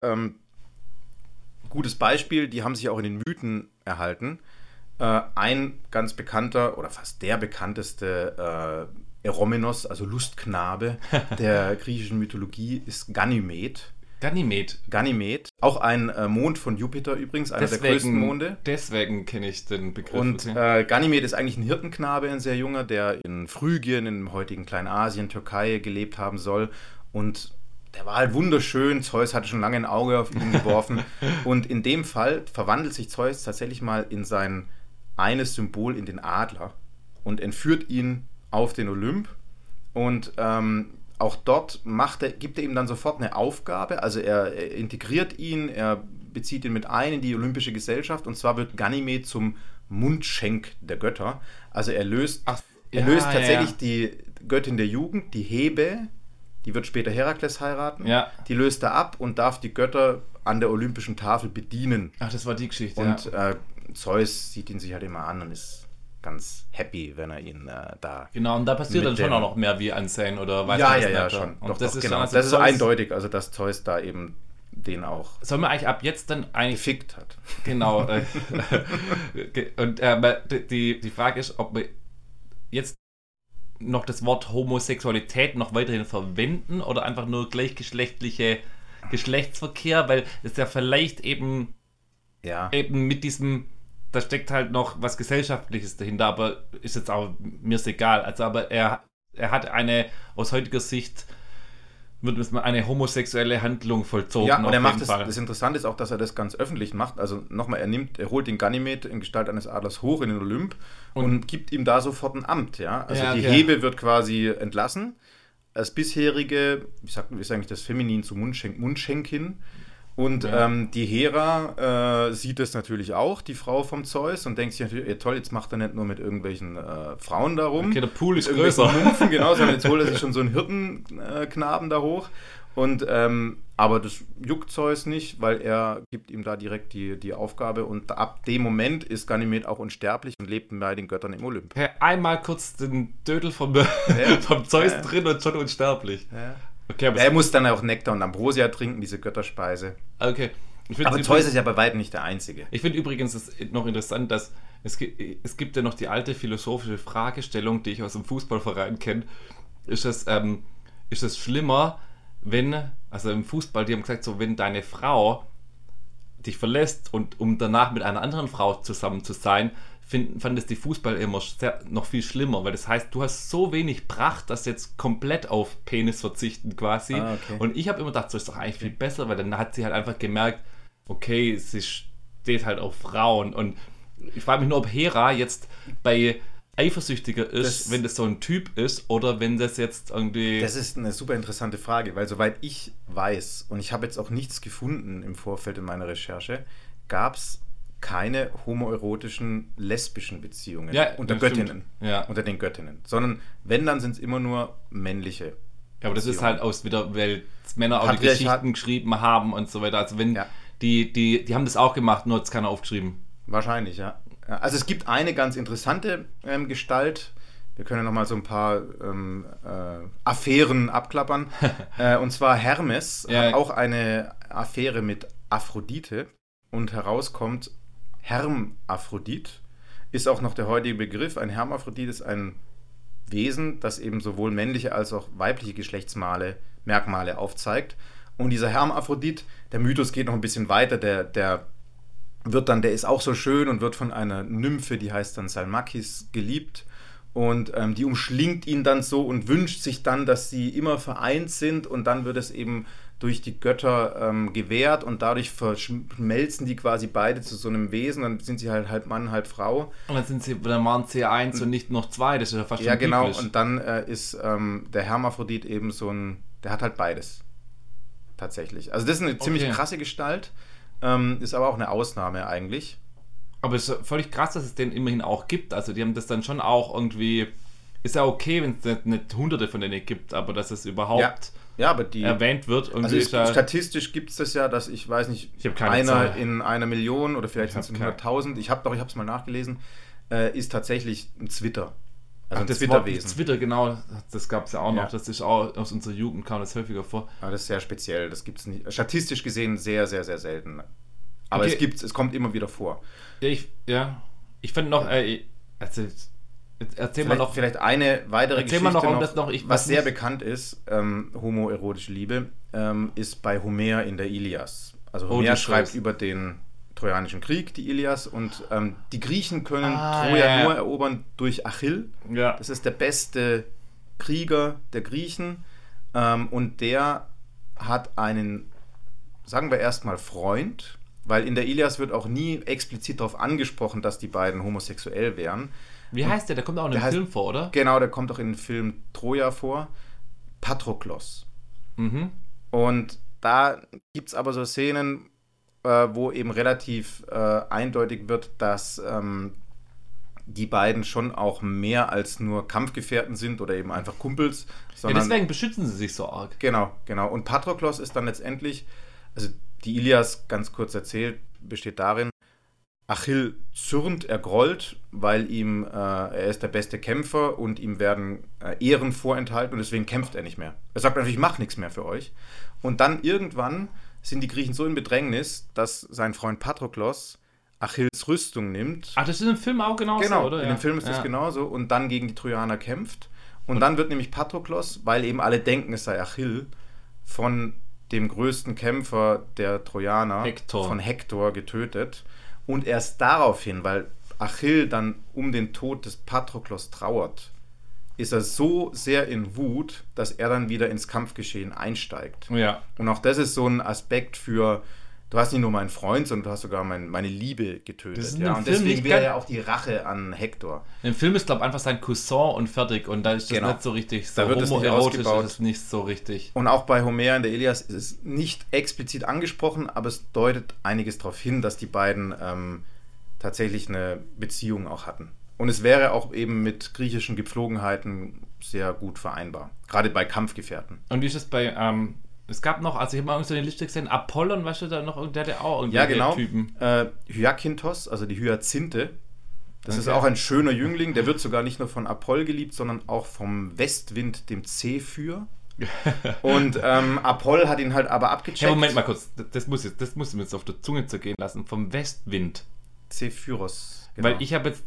gutes Beispiel. Die haben sich auch in den Mythen erhalten. Ein ganz bekannter oder fast der bekannteste Eromenos, also Lustknabe der griechischen Mythologie, ist Ganymed. Ganymed. Auch ein Mond von Jupiter übrigens, einer der größten Monde. Deswegen kenne ich den Begriff. Und Ganymed ist eigentlich ein Hirtenknabe, ein sehr junger, der in Phrygien, im heutigen Kleinasien, Türkei gelebt haben soll. Und der war halt wunderschön. Zeus hatte schon lange ein Auge auf ihn geworfen. Und in dem Fall verwandelt sich Zeus tatsächlich mal in sein eines Symbol, in den Adler, und entführt ihn auf den Olymp. Und auch dort gibt er ihm dann sofort eine Aufgabe. Also er integriert ihn, er bezieht ihn mit ein in die olympische Gesellschaft. Und zwar wird Ganymed zum Mundschenk der Götter. Also er löst tatsächlich die Göttin der Jugend, die Hebe. Die wird später Herakles heiraten. Ja. Die löst er ab und darf die Götter an der olympischen Tafel bedienen. Ach, das war die Geschichte. Und Zeus sieht ihn sich halt immer an und ist ganz happy, wenn er ihn da... Genau, und da passiert dann schon auch noch mehr wie Ansehen oder weiß man ja, schon. Und doch, das ist genau. Das ist eindeutig, also dass Zeus da eben den auch sollen wir eigentlich ab jetzt dann eigentlich gefickt hat. Genau. Und die Frage ist, ob wir jetzt noch das Wort Homosexualität noch weiterhin verwenden oder einfach nur gleichgeschlechtliche Geschlechtsverkehr, weil es ja vielleicht eben mit diesem, da steckt halt noch was Gesellschaftliches dahinter, aber ist jetzt auch, mir ist egal. Also aber er hat aus heutiger Sicht wird eine homosexuelle Handlung vollzogen. Ja, und er macht das Interessante ist auch, dass er das ganz öffentlich macht. Also nochmal, er holt den Ganymed in Gestalt eines Adlers hoch in den Olymp und gibt ihm da sofort ein Amt. Ja? Also die Hebe wird quasi entlassen. Das bisherige, wie ist eigentlich das Feminin zu Mundschenkin. Und die Hera sieht es natürlich auch, die Frau vom Zeus, und denkt sich natürlich, toll, jetzt macht er nicht nur mit irgendwelchen Frauen da rum. Okay, der Pool ist größer. Mumpfen, genau, sondern jetzt holt er sich schon so einen Hirtenknaben da hoch. Und, aber das juckt Zeus nicht, weil er gibt ihm da direkt die Aufgabe, und ab dem Moment ist Ganymed auch unsterblich und lebt bei den Göttern im Olymp. Hey, einmal kurz den Dödel vom Zeus drin und schon unsterblich. Ja. Okay, aber er muss dann auch Nektar und Ambrosia trinken, diese Götterspeise. Okay. Aber Zeus ist ja bei weitem nicht der Einzige. Ich finde übrigens es noch interessant, dass es gibt ja noch die alte philosophische Fragestellung, die ich aus dem Fußballverein kenne. Ist es schlimmer, also im Fußball, die haben gesagt, so, wenn deine Frau dich verlässt und um danach mit einer anderen Frau zusammen zu sein, fand es die Fußball immer noch viel schlimmer, weil das heißt, du hast so wenig Pracht, dass jetzt komplett auf Penis verzichten quasi. Okay. Und ich habe immer gedacht, so ist doch eigentlich viel besser, weil dann hat sie halt einfach gemerkt, okay, sie steht halt auf Frauen. Und ich frage mich nur, ob Hera jetzt bei eifersüchtiger ist, wenn das so ein Typ ist, oder wenn das jetzt irgendwie... Das ist eine super interessante Frage, weil soweit ich weiß, und ich habe jetzt auch nichts gefunden im Vorfeld in meiner Recherche, gab es keine homoerotischen lesbischen Beziehungen unter Göttinnen, unter den Göttinnen, sondern wenn, dann sind es immer nur männliche. Ja, aber das ist halt weil Männer auch die Geschichten geschrieben haben und so weiter. Also wenn die haben das auch gemacht, nur hat es keiner aufgeschrieben. Wahrscheinlich, ja. Also es gibt eine ganz interessante Gestalt. Wir können ja nochmal so ein paar Affären abklappern. Und zwar Hermes hat auch eine Affäre mit Aphrodite, und herauskommt Hermaphrodit. Ist auch noch der heutige Begriff. Ein Hermaphrodit ist ein Wesen, das eben sowohl männliche als auch weibliche Geschlechtsmerkmale aufzeigt. Und dieser Hermaphrodit, der Mythos geht noch ein bisschen weiter, der ist auch so schön und wird von einer Nymphe, die heißt dann Salmakis, geliebt. Und die umschlingt ihn dann so und wünscht sich dann, dass sie immer vereint sind, und dann wird es eben durch die Götter gewährt, und dadurch verschmelzen die quasi beide zu so einem Wesen, dann sind sie halt halb Mann, halb Frau. Und dann waren sie eins und nicht noch zwei, das ist ja fast schon genau, biblisch. Und dann ist der Hermaphrodit eben der hat halt beides. Tatsächlich. Also das ist eine ziemlich krasse Gestalt, ist aber auch eine Ausnahme eigentlich. Aber es ist völlig krass, dass es den immerhin auch gibt. Also die haben das dann schon auch irgendwie... Ist ja okay, wenn es nicht hunderte von denen gibt, aber dass es überhaupt aber erwähnt wird. Also statistisch gibt es das ja, dass ich weiß nicht, einer in einer Million oder vielleicht sind es 100.000, ich habe es mal nachgelesen, ist tatsächlich ein Zwitter. Also ein Zwitterwesen. Zwitter, genau, das gab es ja auch noch. Das ist auch aus unserer Jugend, kam das häufiger vor. Aber das ist sehr speziell, das gibt es nicht. Statistisch gesehen sehr, sehr, sehr selten. Aber es kommt immer wieder vor. Ich finde noch, erzähl mal noch. Vielleicht eine weitere Geschichte noch, was sehr bekannt ist, homoerotische Liebe, ist bei Homer in der Ilias. Also Homer schreibt über den Trojanischen Krieg, die Ilias, und die Griechen können Troja nur erobern durch Achill. Ja. Das ist der beste Krieger der Griechen, und der hat einen, sagen wir erstmal, Freund, weil in der Ilias wird auch nie explizit darauf angesprochen, dass die beiden homosexuell wären. Wie heißt der? Der kommt auch in dem Film vor, oder? Genau, der kommt auch in dem Film Troja vor. Patroklos. Mhm. Und da gibt es aber so Szenen, wo eben relativ eindeutig wird, dass die beiden schon auch mehr als nur Kampfgefährten sind oder eben einfach Kumpels. Sondern, deswegen beschützen sie sich so arg. Genau. Und Patroklos ist dann letztendlich, also die Ilias, ganz kurz erzählt, besteht darin, Achill zürnt, er grollt, weil er ist der beste Kämpfer und ihm werden Ehren vorenthalten, und deswegen kämpft er nicht mehr. Er sagt natürlich, ich mache nichts mehr für euch. Und dann irgendwann sind die Griechen so in Bedrängnis, dass sein Freund Patroklos Achilles Rüstung nimmt. Ach, das ist im Film auch genauso, genau, oder? In dem Film ist das genauso, und dann gegen die Trojaner kämpft. Und dann wird nämlich Patroklos, weil eben alle denken, es sei Achill, von dem größten Kämpfer der Trojaner, von Hektor, getötet. Und erst daraufhin, weil Achill dann um den Tod des Patroklos trauert, ist er so sehr in Wut, dass er dann wieder ins Kampfgeschehen einsteigt. Ja. Und auch das ist so ein Aspekt für du hast nicht nur meinen Freund, sondern du hast sogar meine Liebe getötet. Ja? Und deswegen wäre ja auch die Rache an Hector. Im Film ist, glaube ich, einfach sein Cousin und fertig. Und da ist das nicht so richtig so. Da wird homoerotisch ist es nicht so richtig. Und auch bei Homer in der Ilias ist es nicht explizit angesprochen, aber es deutet einiges darauf hin, dass die beiden tatsächlich eine Beziehung auch hatten. Und es wäre auch eben mit griechischen Gepflogenheiten sehr gut vereinbar. Gerade bei Kampfgefährten. Und wie ist es bei, es gab noch, also ich habe mal so eine Liste gesehen, Apollon, weißt du, da noch, der hatte auch irgendwie Typen. Hyakinthos, also die Hyazinthe. Das ist auch ein schöner Jüngling, der wird sogar nicht nur von Apoll geliebt, sondern auch vom Westwind, dem Zephyr. Und Apoll hat ihn halt aber abgecheckt. Ja, Moment mal kurz, das muss ich mir jetzt auf der Zunge zergehen lassen, vom Westwind. Zephyros, genau. Weil ich habe jetzt,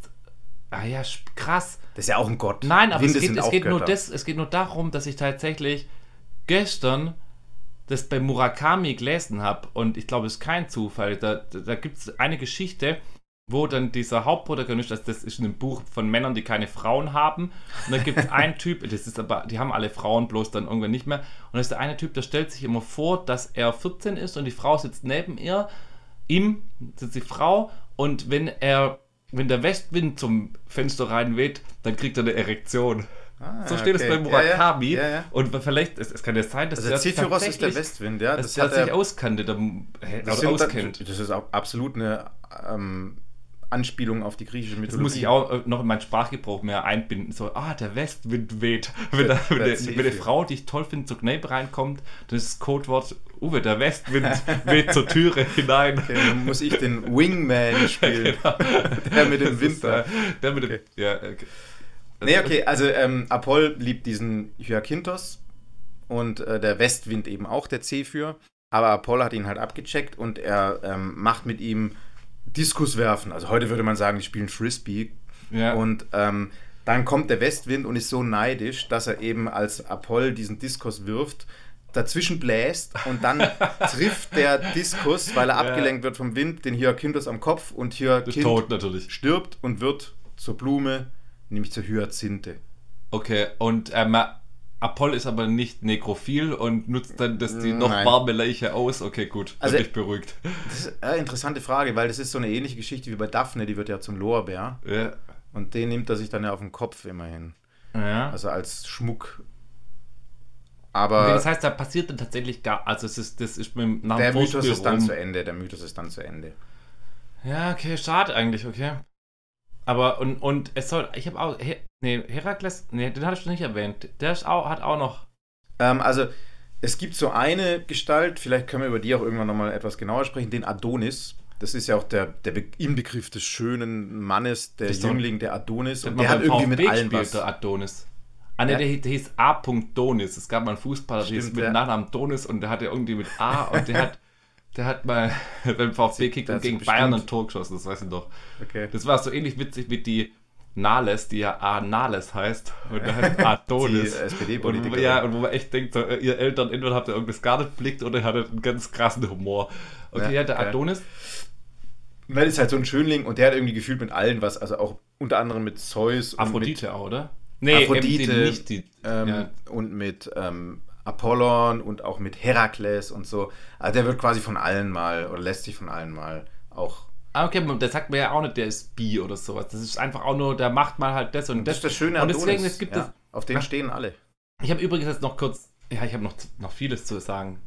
krass. Das ist ja auch ein Gott. Nein, aber es geht nur darum, dass ich tatsächlich gestern das bei Murakami gelesen habe und ich glaube, es ist kein Zufall. Da gibt es eine Geschichte, wo dann dieser Hauptprotagonist, also das ist ein Buch von Männern, die keine Frauen haben, und da gibt es einen Typ, das ist aber, die haben alle Frauen, bloß dann irgendwann nicht mehr, und da ist der eine Typ, der stellt sich immer vor, dass er 14 ist und die Frau sitzt neben ihm sitzt die Frau, und wenn der Westwind zum Fenster rein weht, dann kriegt er eine Erektion. So steht es bei Murakami. Ja. Und vielleicht, es kann ja sein, dass der Zephyros ist der Westwind, ja. Das hat sich auskannte. Das ist auch absolut eine Anspielung auf die griechische Mythologie. Das muss ich auch noch in meinen Sprachgebrauch mehr einbinden. So, der Westwind weht. Wenn eine Frau, die ich toll finde, zur Kneipe reinkommt, dann ist das Codewort, Uwe, der Westwind weht zur Türe hinein. Okay, dann muss ich den Wingman spielen. Genau. Der mit dem Winter. Der mit dem, okay, also Apoll liebt diesen Hyakinthos und der Westwind eben auch, der Zephyr. Aber Apoll hat ihn halt abgecheckt und er macht mit ihm Diskus werfen. Also heute würde man sagen, die spielen Frisbee. Ja. Und dann kommt der Westwind und ist so neidisch, dass er eben, als Apoll diesen Diskus wirft, dazwischen bläst und dann trifft der Diskus, weil er abgelenkt wird vom Wind, den Hyakinthos am Kopf und Hyakinthos stirbt und wird zur Blume, nämlich zur Hyazinthe. Okay, und Apoll ist aber nicht nekrophil und nutzt dann die noch warme Leiche aus. Okay, gut, bin ich beruhigt. Das ist eine interessante Frage, weil das ist so eine ähnliche Geschichte wie bei Daphne, die wird ja zum Lorbeer. Ja. Und den nimmt er sich dann ja auf den Kopf immerhin. Ja. Also als Schmuck. Aber okay, das heißt, da passiert dann tatsächlich das ist nach der Mythos ist dann zu Ende. Der Mythos ist dann zu Ende. Ja, okay, schade eigentlich, okay. Aber und es soll, ich habe auch, Herakles, den hattest du nicht erwähnt. Der hat auch noch. Also es gibt so eine Gestalt, vielleicht können wir über die auch irgendwann nochmal etwas genauer sprechen, den Adonis. Das ist ja auch der Inbegriff des schönen Mannes, der Jüngling, der Adonis. Und der hat irgendwie mit allen was. Der Adonis. Der hieß A. Donis. Es gab mal einen Fußballer, der hieß mit Nachnamen Donis und der hatte irgendwie mit A und der hat mal beim VfB gekickt und gegen Bayern ein Tor geschossen, das weiß ich doch. Okay. Das war so ähnlich witzig wie die Nahles, die ja A. Nahles heißt und der heißt Adonis. Die SPD-Politiker. Und wo man echt denkt, so, ihr Eltern, entweder habt ihr irgendwas gar nicht geblickt oder ihr hattet einen ganz krassen Humor. Okay, der Adonis. Das ist halt so ein Schönling und der hat irgendwie gefühlt mit allen was, also auch unter anderem mit Zeus. Aphrodite auch, oder? Nee, Aphrodite und mit Apollon und auch mit Herakles und so. Also der wird quasi von allen mal, oder lässt sich von allen mal auch... Okay, der sagt mir ja auch nicht, der ist bi oder sowas. Das ist einfach auch nur, der macht mal halt das und das. Das ist das Schöne an Adonis. Deswegen, es gibt auf den stehen alle. Ich habe übrigens jetzt noch kurz, ich habe noch vieles zu sagen.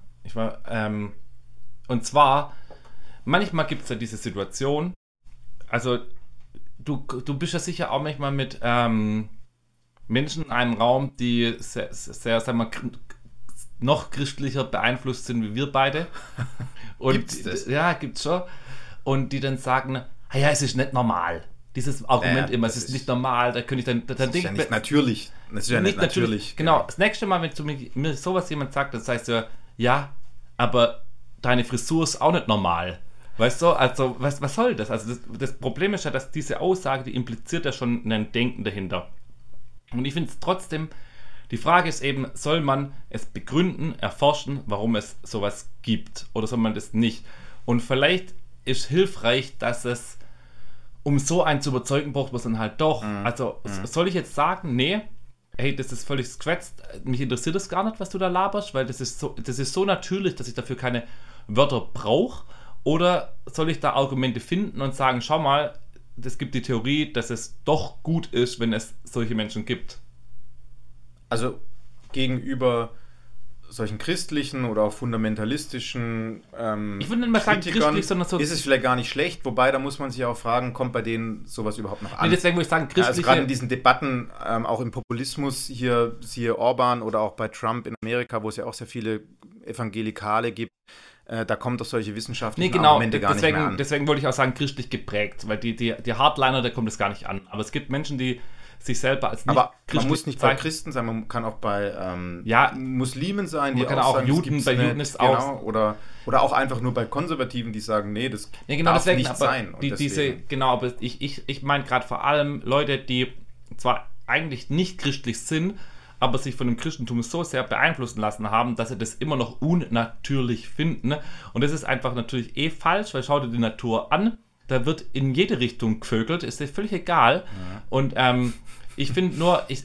Und zwar, manchmal gibt es ja diese Situation, also du bist ja sicher auch manchmal mit Menschen in einem Raum, die sehr, sehr, sagen wir, noch christlicher beeinflusst sind wie wir beide. Und gibt's das? Ja, gibt's schon. Und die dann sagen, es ist nicht normal. Dieses Argument immer, es ist nicht normal, da könnte ich dann das ist ja nicht natürlich. Das ist ja nicht natürlich. Genau, das nächste Mal, wenn zu mir sowas jemand sagt, dann sagst du, ja, aber deine Frisur ist auch nicht normal. Weißt du, also was soll das? Also das Problem ist ja, dass diese Aussage, die impliziert ja schon ein Denken dahinter. Und ich finde es trotzdem, die Frage ist eben, soll man es begründen, erforschen, warum es sowas gibt oder soll man das nicht? Und vielleicht ist hilfreich, dass es, um so einen zu überzeugen, braucht man es dann halt doch. Soll ich jetzt sagen, nee, hey, das ist völlig geschwätzt, mich interessiert das gar nicht, was du da laberst, weil das ist so natürlich, dass ich dafür keine Wörter brauche. Oder soll ich da Argumente finden und sagen, schau mal, es gibt die Theorie, dass es doch gut ist, wenn es solche Menschen gibt? Also gegenüber solchen christlichen oder auch fundamentalistischen ich würde nicht mal sagen christlich, sondern so... ist es vielleicht gar nicht schlecht, wobei da muss man sich auch fragen, kommt bei denen sowas überhaupt noch an? Nee, deswegen würde ich sagen, christliche... Also gerade in diesen Debatten, auch im Populismus, hier siehe Orban oder auch bei Trump in Amerika, wo es ja auch sehr viele Evangelikale gibt, da kommt doch solche wissenschaftlichen Argumente gar nicht mehr an. Deswegen wollte ich auch sagen, christlich geprägt, weil die Hardliner, da kommt es gar nicht an. Aber es gibt Menschen, die sich selber als nicht aber christlich man muss nicht bei Christen sein, man kann auch bei Muslimen sein, die man kann auch sagen, Juden, bei Juden ist auch... Oder auch einfach nur bei Konservativen, die sagen, nee, das darf deswegen, nicht sein. Aber ich meine gerade vor allem Leute, die zwar eigentlich nicht christlich sind, aber sich von dem Christentum so sehr beeinflussen lassen haben, dass sie das immer noch unnatürlich finden. Und das ist einfach natürlich falsch, weil schau dir die Natur an, da wird in jede Richtung gevögelt, ist dir völlig egal. Ja. Und ich finde nur, ich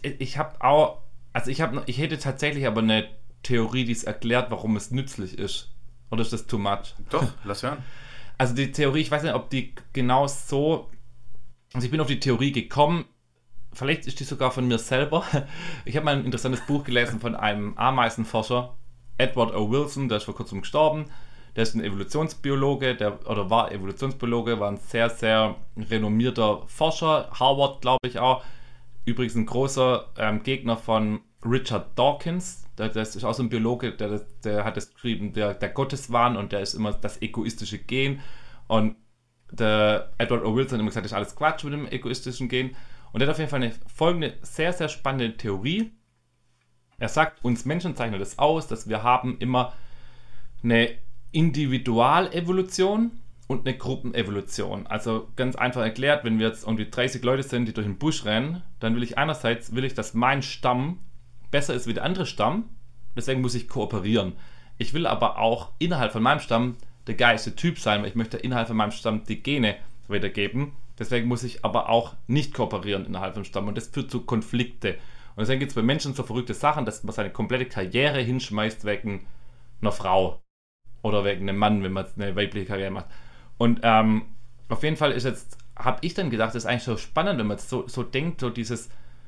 hätte tatsächlich aber eine Theorie, die es erklärt, warum es nützlich ist. Oder ist das too much? Doch, lass hören. Also die Theorie, ich weiß nicht, ob die genau so... Also ich bin auf die Theorie gekommen, vielleicht ist die sogar von mir selber. Ich habe mal ein interessantes Buch gelesen von einem Ameisenforscher, Edward O. Wilson, der ist vor kurzem gestorben. Der ist ein Evolutionsbiologe, war Evolutionsbiologe, war ein sehr, sehr renommierter Forscher, Harvard, glaube ich auch. Übrigens ein großer Gegner von Richard Dawkins, das ist auch so ein Biologe, der hat das geschrieben, der Gotteswahn, und der ist immer das egoistische Gen. Und der Edward O. Wilson hat immer gesagt, das ist alles Quatsch mit dem egoistischen Gen. Und er hat auf jeden Fall eine folgende sehr, sehr spannende Theorie. Er sagt, uns Menschen zeichnet es aus, dass wir haben immer eine Individualevolution und eine Gruppenevolution. Also ganz einfach erklärt, wenn wir jetzt irgendwie 30 Leute sind, die durch den Busch rennen, dann will ich, dass mein Stamm besser ist wie der andere Stamm. Deswegen muss ich kooperieren. Ich will aber auch innerhalb von meinem Stamm der geilste Typ sein, weil ich möchte innerhalb von meinem Stamm die Gene weitergeben. Deswegen muss ich aber auch nicht kooperieren innerhalb vom Stamm. Und das führt zu Konflikte. Und deswegen gibt es bei Menschen so verrückte Sachen, dass man seine komplette Karriere hinschmeißt wegen einer Frau. Oder wegen einem Mann, wenn man eine weibliche Karriere macht. Und auf jeden Fall habe ich dann gedacht, das ist eigentlich so spannend, wenn man jetzt so denkt, so diese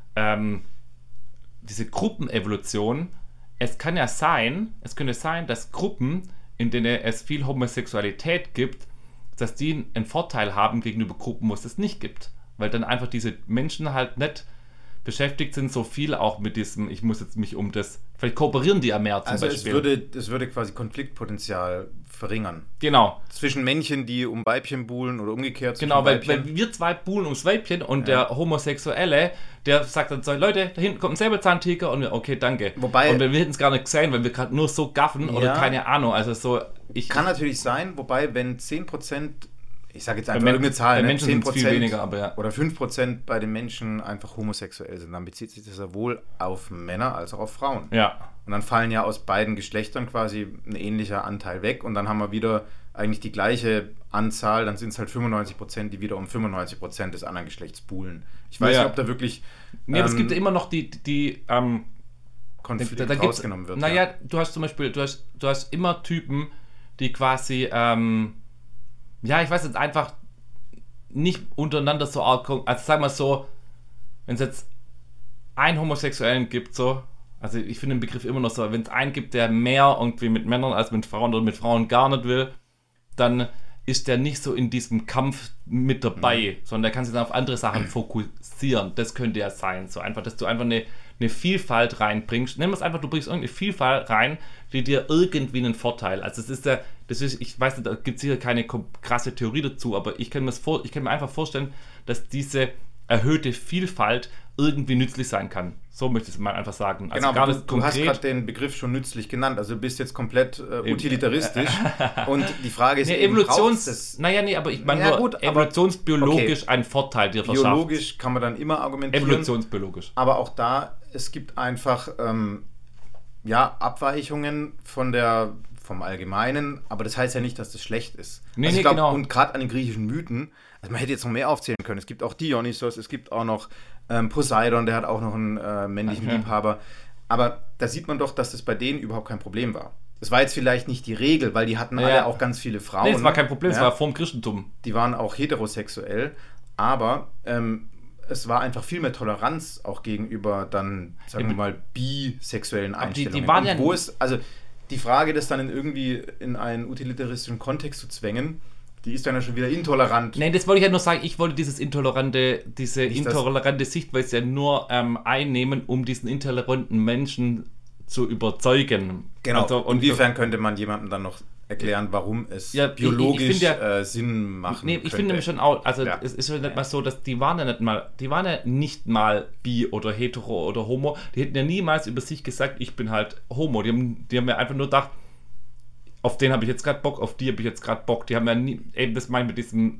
Gruppenevolution. Es könnte sein, dass Gruppen, in denen es viel Homosexualität gibt, dass die einen Vorteil haben gegenüber Gruppen, wo es das nicht gibt. Weil dann einfach diese Menschen halt nicht beschäftigt sind, so viel auch mit diesem, ich muss jetzt mich um das, vielleicht kooperieren die ja mehr zum Beispiel. Es würde quasi Konfliktpotenzial verringern. Genau. Zwischen Männchen, die um Weibchen buhlen oder umgekehrt. Genau, weil wir zwei buhlen ums Weibchen und der Homosexuelle, der sagt dann so, Leute, da hinten kommt ein Säbelzahntiger und wir, okay, danke. Und wir hätten es gar nicht gesehen, weil wir gerade nur so gaffen oder keine Ahnung, also so. Kann natürlich sein, wobei wenn 10%, ich sage jetzt einfach irgendeine Zahl, bei Menschen 10% viel weniger, aber oder 5% bei den Menschen einfach homosexuell sind, dann bezieht sich das ja wohl auf Männer als auch auf Frauen. Ja. Und dann fallen ja aus beiden Geschlechtern quasi ein ähnlicher Anteil weg und dann haben wir wieder eigentlich die gleiche Anzahl, dann sind es halt 95%, die wieder um 95% des anderen Geschlechts buhlen. Ich weiß nicht, ob da wirklich... Nee, aber es gibt ja immer noch die Konflikt rausgenommen wird. Naja, du hast zum Beispiel, du hast immer Typen, die quasi, ich weiß jetzt einfach nicht untereinander so arg, also sag mal so, wenn es jetzt einen Homosexuellen gibt, so, also ich finde den Begriff immer noch so, wenn es einen gibt, der mehr irgendwie mit Männern als mit Frauen oder mit Frauen gar nicht will, dann ist der nicht so in diesem Kampf mit dabei, sondern der kann sich dann auf andere Sachen fokussieren. Das könnte ja sein, so einfach, dass du einfach eine Vielfalt reinbringst. Nennen wir es einfach, du bringst irgendeine Vielfalt rein, die dir irgendwie einen Vorteil. Also ich weiß nicht, da gibt es sicher keine krasse Theorie dazu, aber ich kann mir einfach vorstellen, dass diese erhöhte Vielfalt irgendwie nützlich sein kann. So möchte ich es mal einfach sagen. Also genau, du hast gerade den Begriff schon nützlich genannt, also du bist jetzt komplett utilitaristisch und die Frage ist aber ich meine evolutionsbiologisch einen Vorteil dir verschafft. Biologisch kann man dann immer argumentieren. Evolutionsbiologisch. Aber auch da, es gibt einfach Abweichungen vom Allgemeinen, aber das heißt ja nicht, dass das schlecht ist. Ich glaube, genau. Und gerade an den griechischen Mythen, also man hätte jetzt noch mehr aufzählen können. Es gibt auch Dionysos, es gibt auch noch Poseidon, der hat auch noch einen männlichen Liebhaber. Aber da sieht man doch, dass das bei denen überhaupt kein Problem war. Es war jetzt vielleicht nicht die Regel, weil die hatten alle auch ganz viele Frauen. Nee, es war kein Problem, es war vor dem Christentum. Die waren auch heterosexuell, aber es war einfach viel mehr Toleranz auch gegenüber dann, sagen wir mal, bisexuellen Einstellungen. Die waren also die Frage, das dann irgendwie in einen utilitaristischen Kontext zu zwängen, die ist dann ja schon wieder intolerant. Nein, das wollte ich ja nur sagen, ich wollte diese intolerante Sichtweise ja nur einnehmen, um diesen intoleranten Menschen zu überzeugen. Genau, also, und inwiefern könnte man jemandem dann noch erklären, warum es biologisch Sinn machen ich finde nämlich schon auch, also es ist ja nicht mal so, dass die waren ja nicht mal bi oder hetero oder homo, die hätten ja niemals über sich gesagt, ich bin halt homo, die haben ja einfach nur gedacht, auf den habe ich jetzt gerade Bock, auf die habe ich jetzt gerade Bock, die haben ja nie, eben das meine ich mit diesem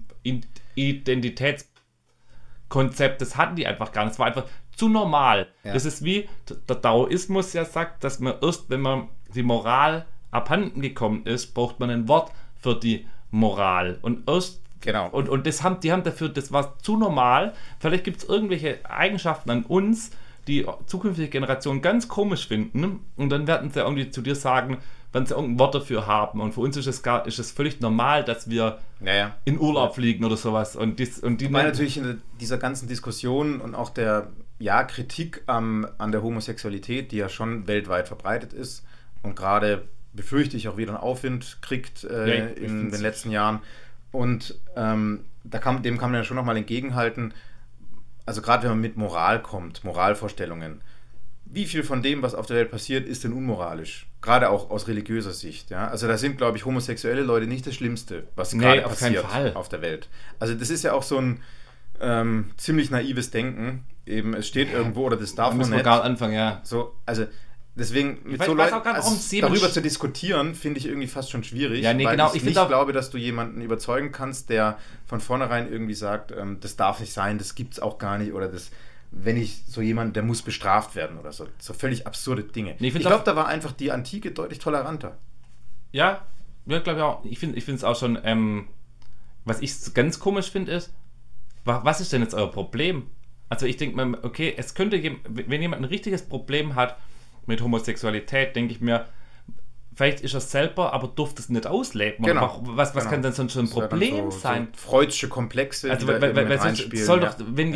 Identitätskonzept, das hatten die einfach gar nicht, es war einfach zu normal. Ja. Das ist wie der Daoismus ja sagt, dass man erst, wenn man die Moral abhanden gekommen ist, braucht man ein Wort für die Moral. Und erst und die haben dafür, das war zu normal. Vielleicht gibt es irgendwelche Eigenschaften an uns, die zukünftige Generationen ganz komisch finden. Und dann werden sie irgendwie zu dir sagen, wenn sie irgendein Wort dafür haben. Und für uns ist es völlig normal, dass wir in Urlaub fliegen oder sowas. Und die natürlich in dieser ganzen Diskussion und auch der Kritik an der Homosexualität, die ja schon weltweit verbreitet ist und gerade befürchte ich auch wieder einen Aufwind kriegt in den letzten Jahren. Und dem kann man ja schon nochmal entgegenhalten, also gerade wenn man mit Moral kommt, Moralvorstellungen, wie viel von dem, was auf der Welt passiert, ist denn unmoralisch? Gerade auch aus religiöser Sicht. Ja? Also da sind, glaube ich, homosexuelle Leute nicht das Schlimmste, was gerade passiert auf der Welt. Also das ist ja auch so ein ziemlich naives Denken. Eben, es steht irgendwo, oder das darf man nicht. Da müssen wir gar anfangen, ja. So, also deswegen, mit so Leuten darüber zu diskutieren, finde ich irgendwie fast schon schwierig, weil ich nicht glaube, dass du jemanden überzeugen kannst, der von vornherein irgendwie sagt, das darf nicht sein, das gibt's auch gar nicht, oder das, wenn ich so jemand, der muss bestraft werden oder so. So völlig absurde Dinge. Nee, ich glaube, da war einfach die Antike deutlich toleranter. Ja, glaube ich auch. Ich finde es auch schon, was ich ganz komisch finde ist, was ist denn jetzt euer Problem? Also ich denke mir, okay, es könnte, wenn jemand ein richtiges Problem hat mit Homosexualität, denke ich mir, vielleicht ist er selber, aber durfte es nicht ausleben. Genau. Was kann denn sonst schon ein Problem sein? So freudische Komplexe, also, reinspielen. Soll doch, wenn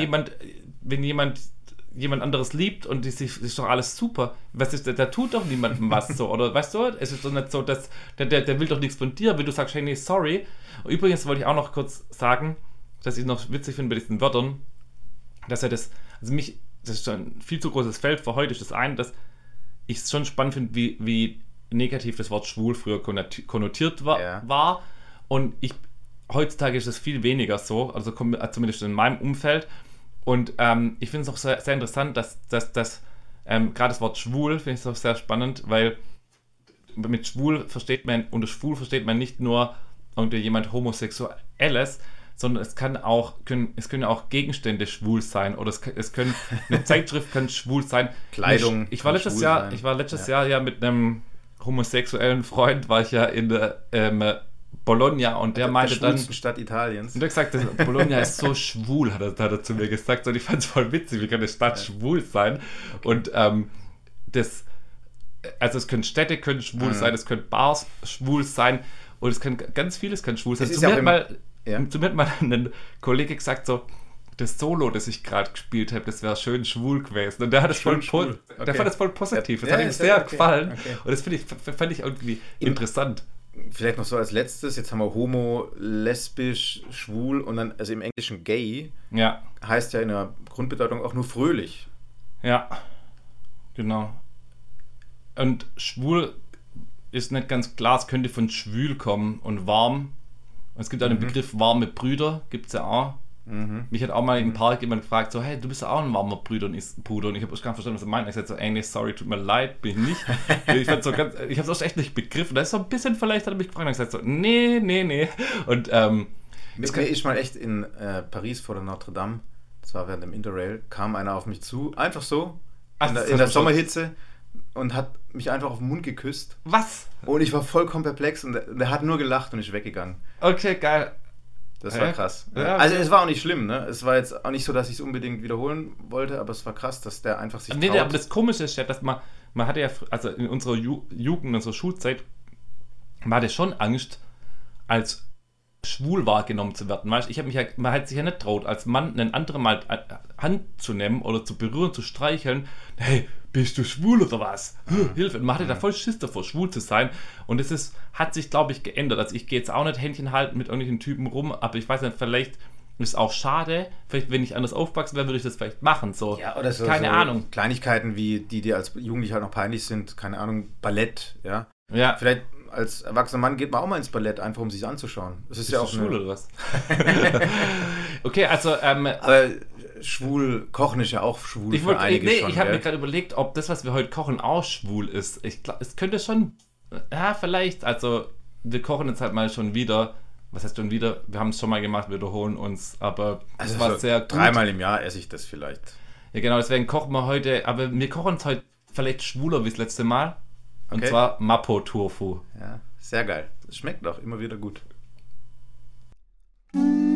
jemand anderes liebt und ist doch alles super. Der tut doch niemandem was so, oder weißt du, es ist doch nicht so, dass der will doch nichts von dir, wenn du sagst, hey, nee, sorry. Und übrigens wollte ich auch noch kurz sagen, dass ich noch witzig finde bei diesen Wörtern, dass das ist schon ein viel zu großes Feld für heute, ist das eine, dass ich es schon spannend finde, wie negativ das Wort schwul früher konnotiert war. Und heutzutage ist es viel weniger so, also zumindest in meinem Umfeld. Und ich finde es auch sehr, sehr interessant, dass gerade das Wort schwul, finde ich es auch sehr spannend, weil mit schwul versteht man nicht nur jemand Homosexuelles, sondern können auch Gegenstände schwul sein, oder eine Zeitschrift kann schwul sein. Kleidung. Ich war letztes Jahr ja mit einem homosexuellen Freund, war ich ja in der Bologna, und der meinte dann... Der Stadt Italiens. Und er hat gesagt, Bologna ist so schwul, hat er zu mir gesagt. Und ich fand es voll witzig, wie kann eine Stadt schwul sein? Okay. Und es können Städte schwul sein, es können Bars schwul sein, und es kann ganz vieles schwul sein. Zu mir hat mal ein Kollege gesagt, so, das Solo, das ich gerade gespielt habe, das wäre schön schwul gewesen. Und der hat es voll positiv. Das hat ihm sehr gefallen. Okay. Und das fand ich irgendwie interessant. Vielleicht noch so als letztes, jetzt haben wir homo, lesbisch, schwul und dann, also im Englischen gay, heißt ja in der Grundbedeutung auch nur fröhlich. Ja, genau. Und schwul ist nicht ganz klar, es könnte von schwül kommen und warm. Und es gibt auch den Begriff warme Brüder, gibt es ja auch. Mich hat auch mal im Park jemand gefragt, so, hey, du bist ja auch ein warmer Bruder, und ich habe gar nicht verstanden, was er meint. Ich sagte so, nee, sorry, tut mir leid, bin ich nicht. Ich habe es auch echt nicht begriffen. Da ist so ein bisschen, vielleicht hat er mich gefragt, und ich gesagt so, nee. Und mir ist mal echt in Paris vor der Notre Dame, das war während dem Interrail, kam einer auf mich zu, einfach so, in der Sommerhitze, und hat mich einfach auf den Mund geküsst. Was? Und ich war vollkommen perplex, und der hat nur gelacht und ist weggegangen. Okay, geil. Das war krass. Ja, also es war auch nicht schlimm, ne? Es war jetzt auch nicht so, dass ich es unbedingt wiederholen wollte, aber es war krass, dass der einfach sich traut. Aber das Komische ist ja, dass man man hatte ja, also in unserer Jugend, in unserer Schulzeit, man hatte schon Angst, als schwul wahrgenommen zu werden. Weißt? Man hat sich ja nicht traut, als Mann einen anderen mal Hand zu nehmen oder zu berühren, zu streicheln. Hey, bist du schwul oder was? Hilfe. Und man hatte da voll Schiss davor, schwul zu sein. Und hat sich, glaube ich, geändert. Also ich gehe jetzt auch nicht Händchen halten mit irgendwelchen Typen rum, aber ich weiß nicht, vielleicht ist es auch schade. Vielleicht, wenn ich anders aufgewachsen wäre, würde ich das vielleicht machen. So. Ja, oder so, keine Ahnung. Kleinigkeiten, wie die dir als Jugendlicher halt noch peinlich sind. Keine Ahnung, Ballett, ja. Ja. Vielleicht als erwachsener Mann geht man auch mal ins Ballett, einfach um sich anzuschauen. Das ist ja auch schwul oder was? Okay, also aber schwul kochen ist ja auch schwul für einige schon. Ich habe mir gerade überlegt, ob das, was wir heute kochen, auch schwul ist. Ich glaube, es könnte schon, ja, vielleicht. Also wir kochen jetzt halt mal schon wieder. Was heißt schon wieder? Wir haben es schon mal gemacht, wir wiederholen uns, aber also es war sehr gut. 3-mal im Jahr esse ich das vielleicht. Ja genau, deswegen kochen wir heute, aber wir kochen es heute vielleicht schwuler wie das letzte Mal. Und zwar Mapo-Tofu. Ja, sehr geil. Das schmeckt doch immer wieder gut.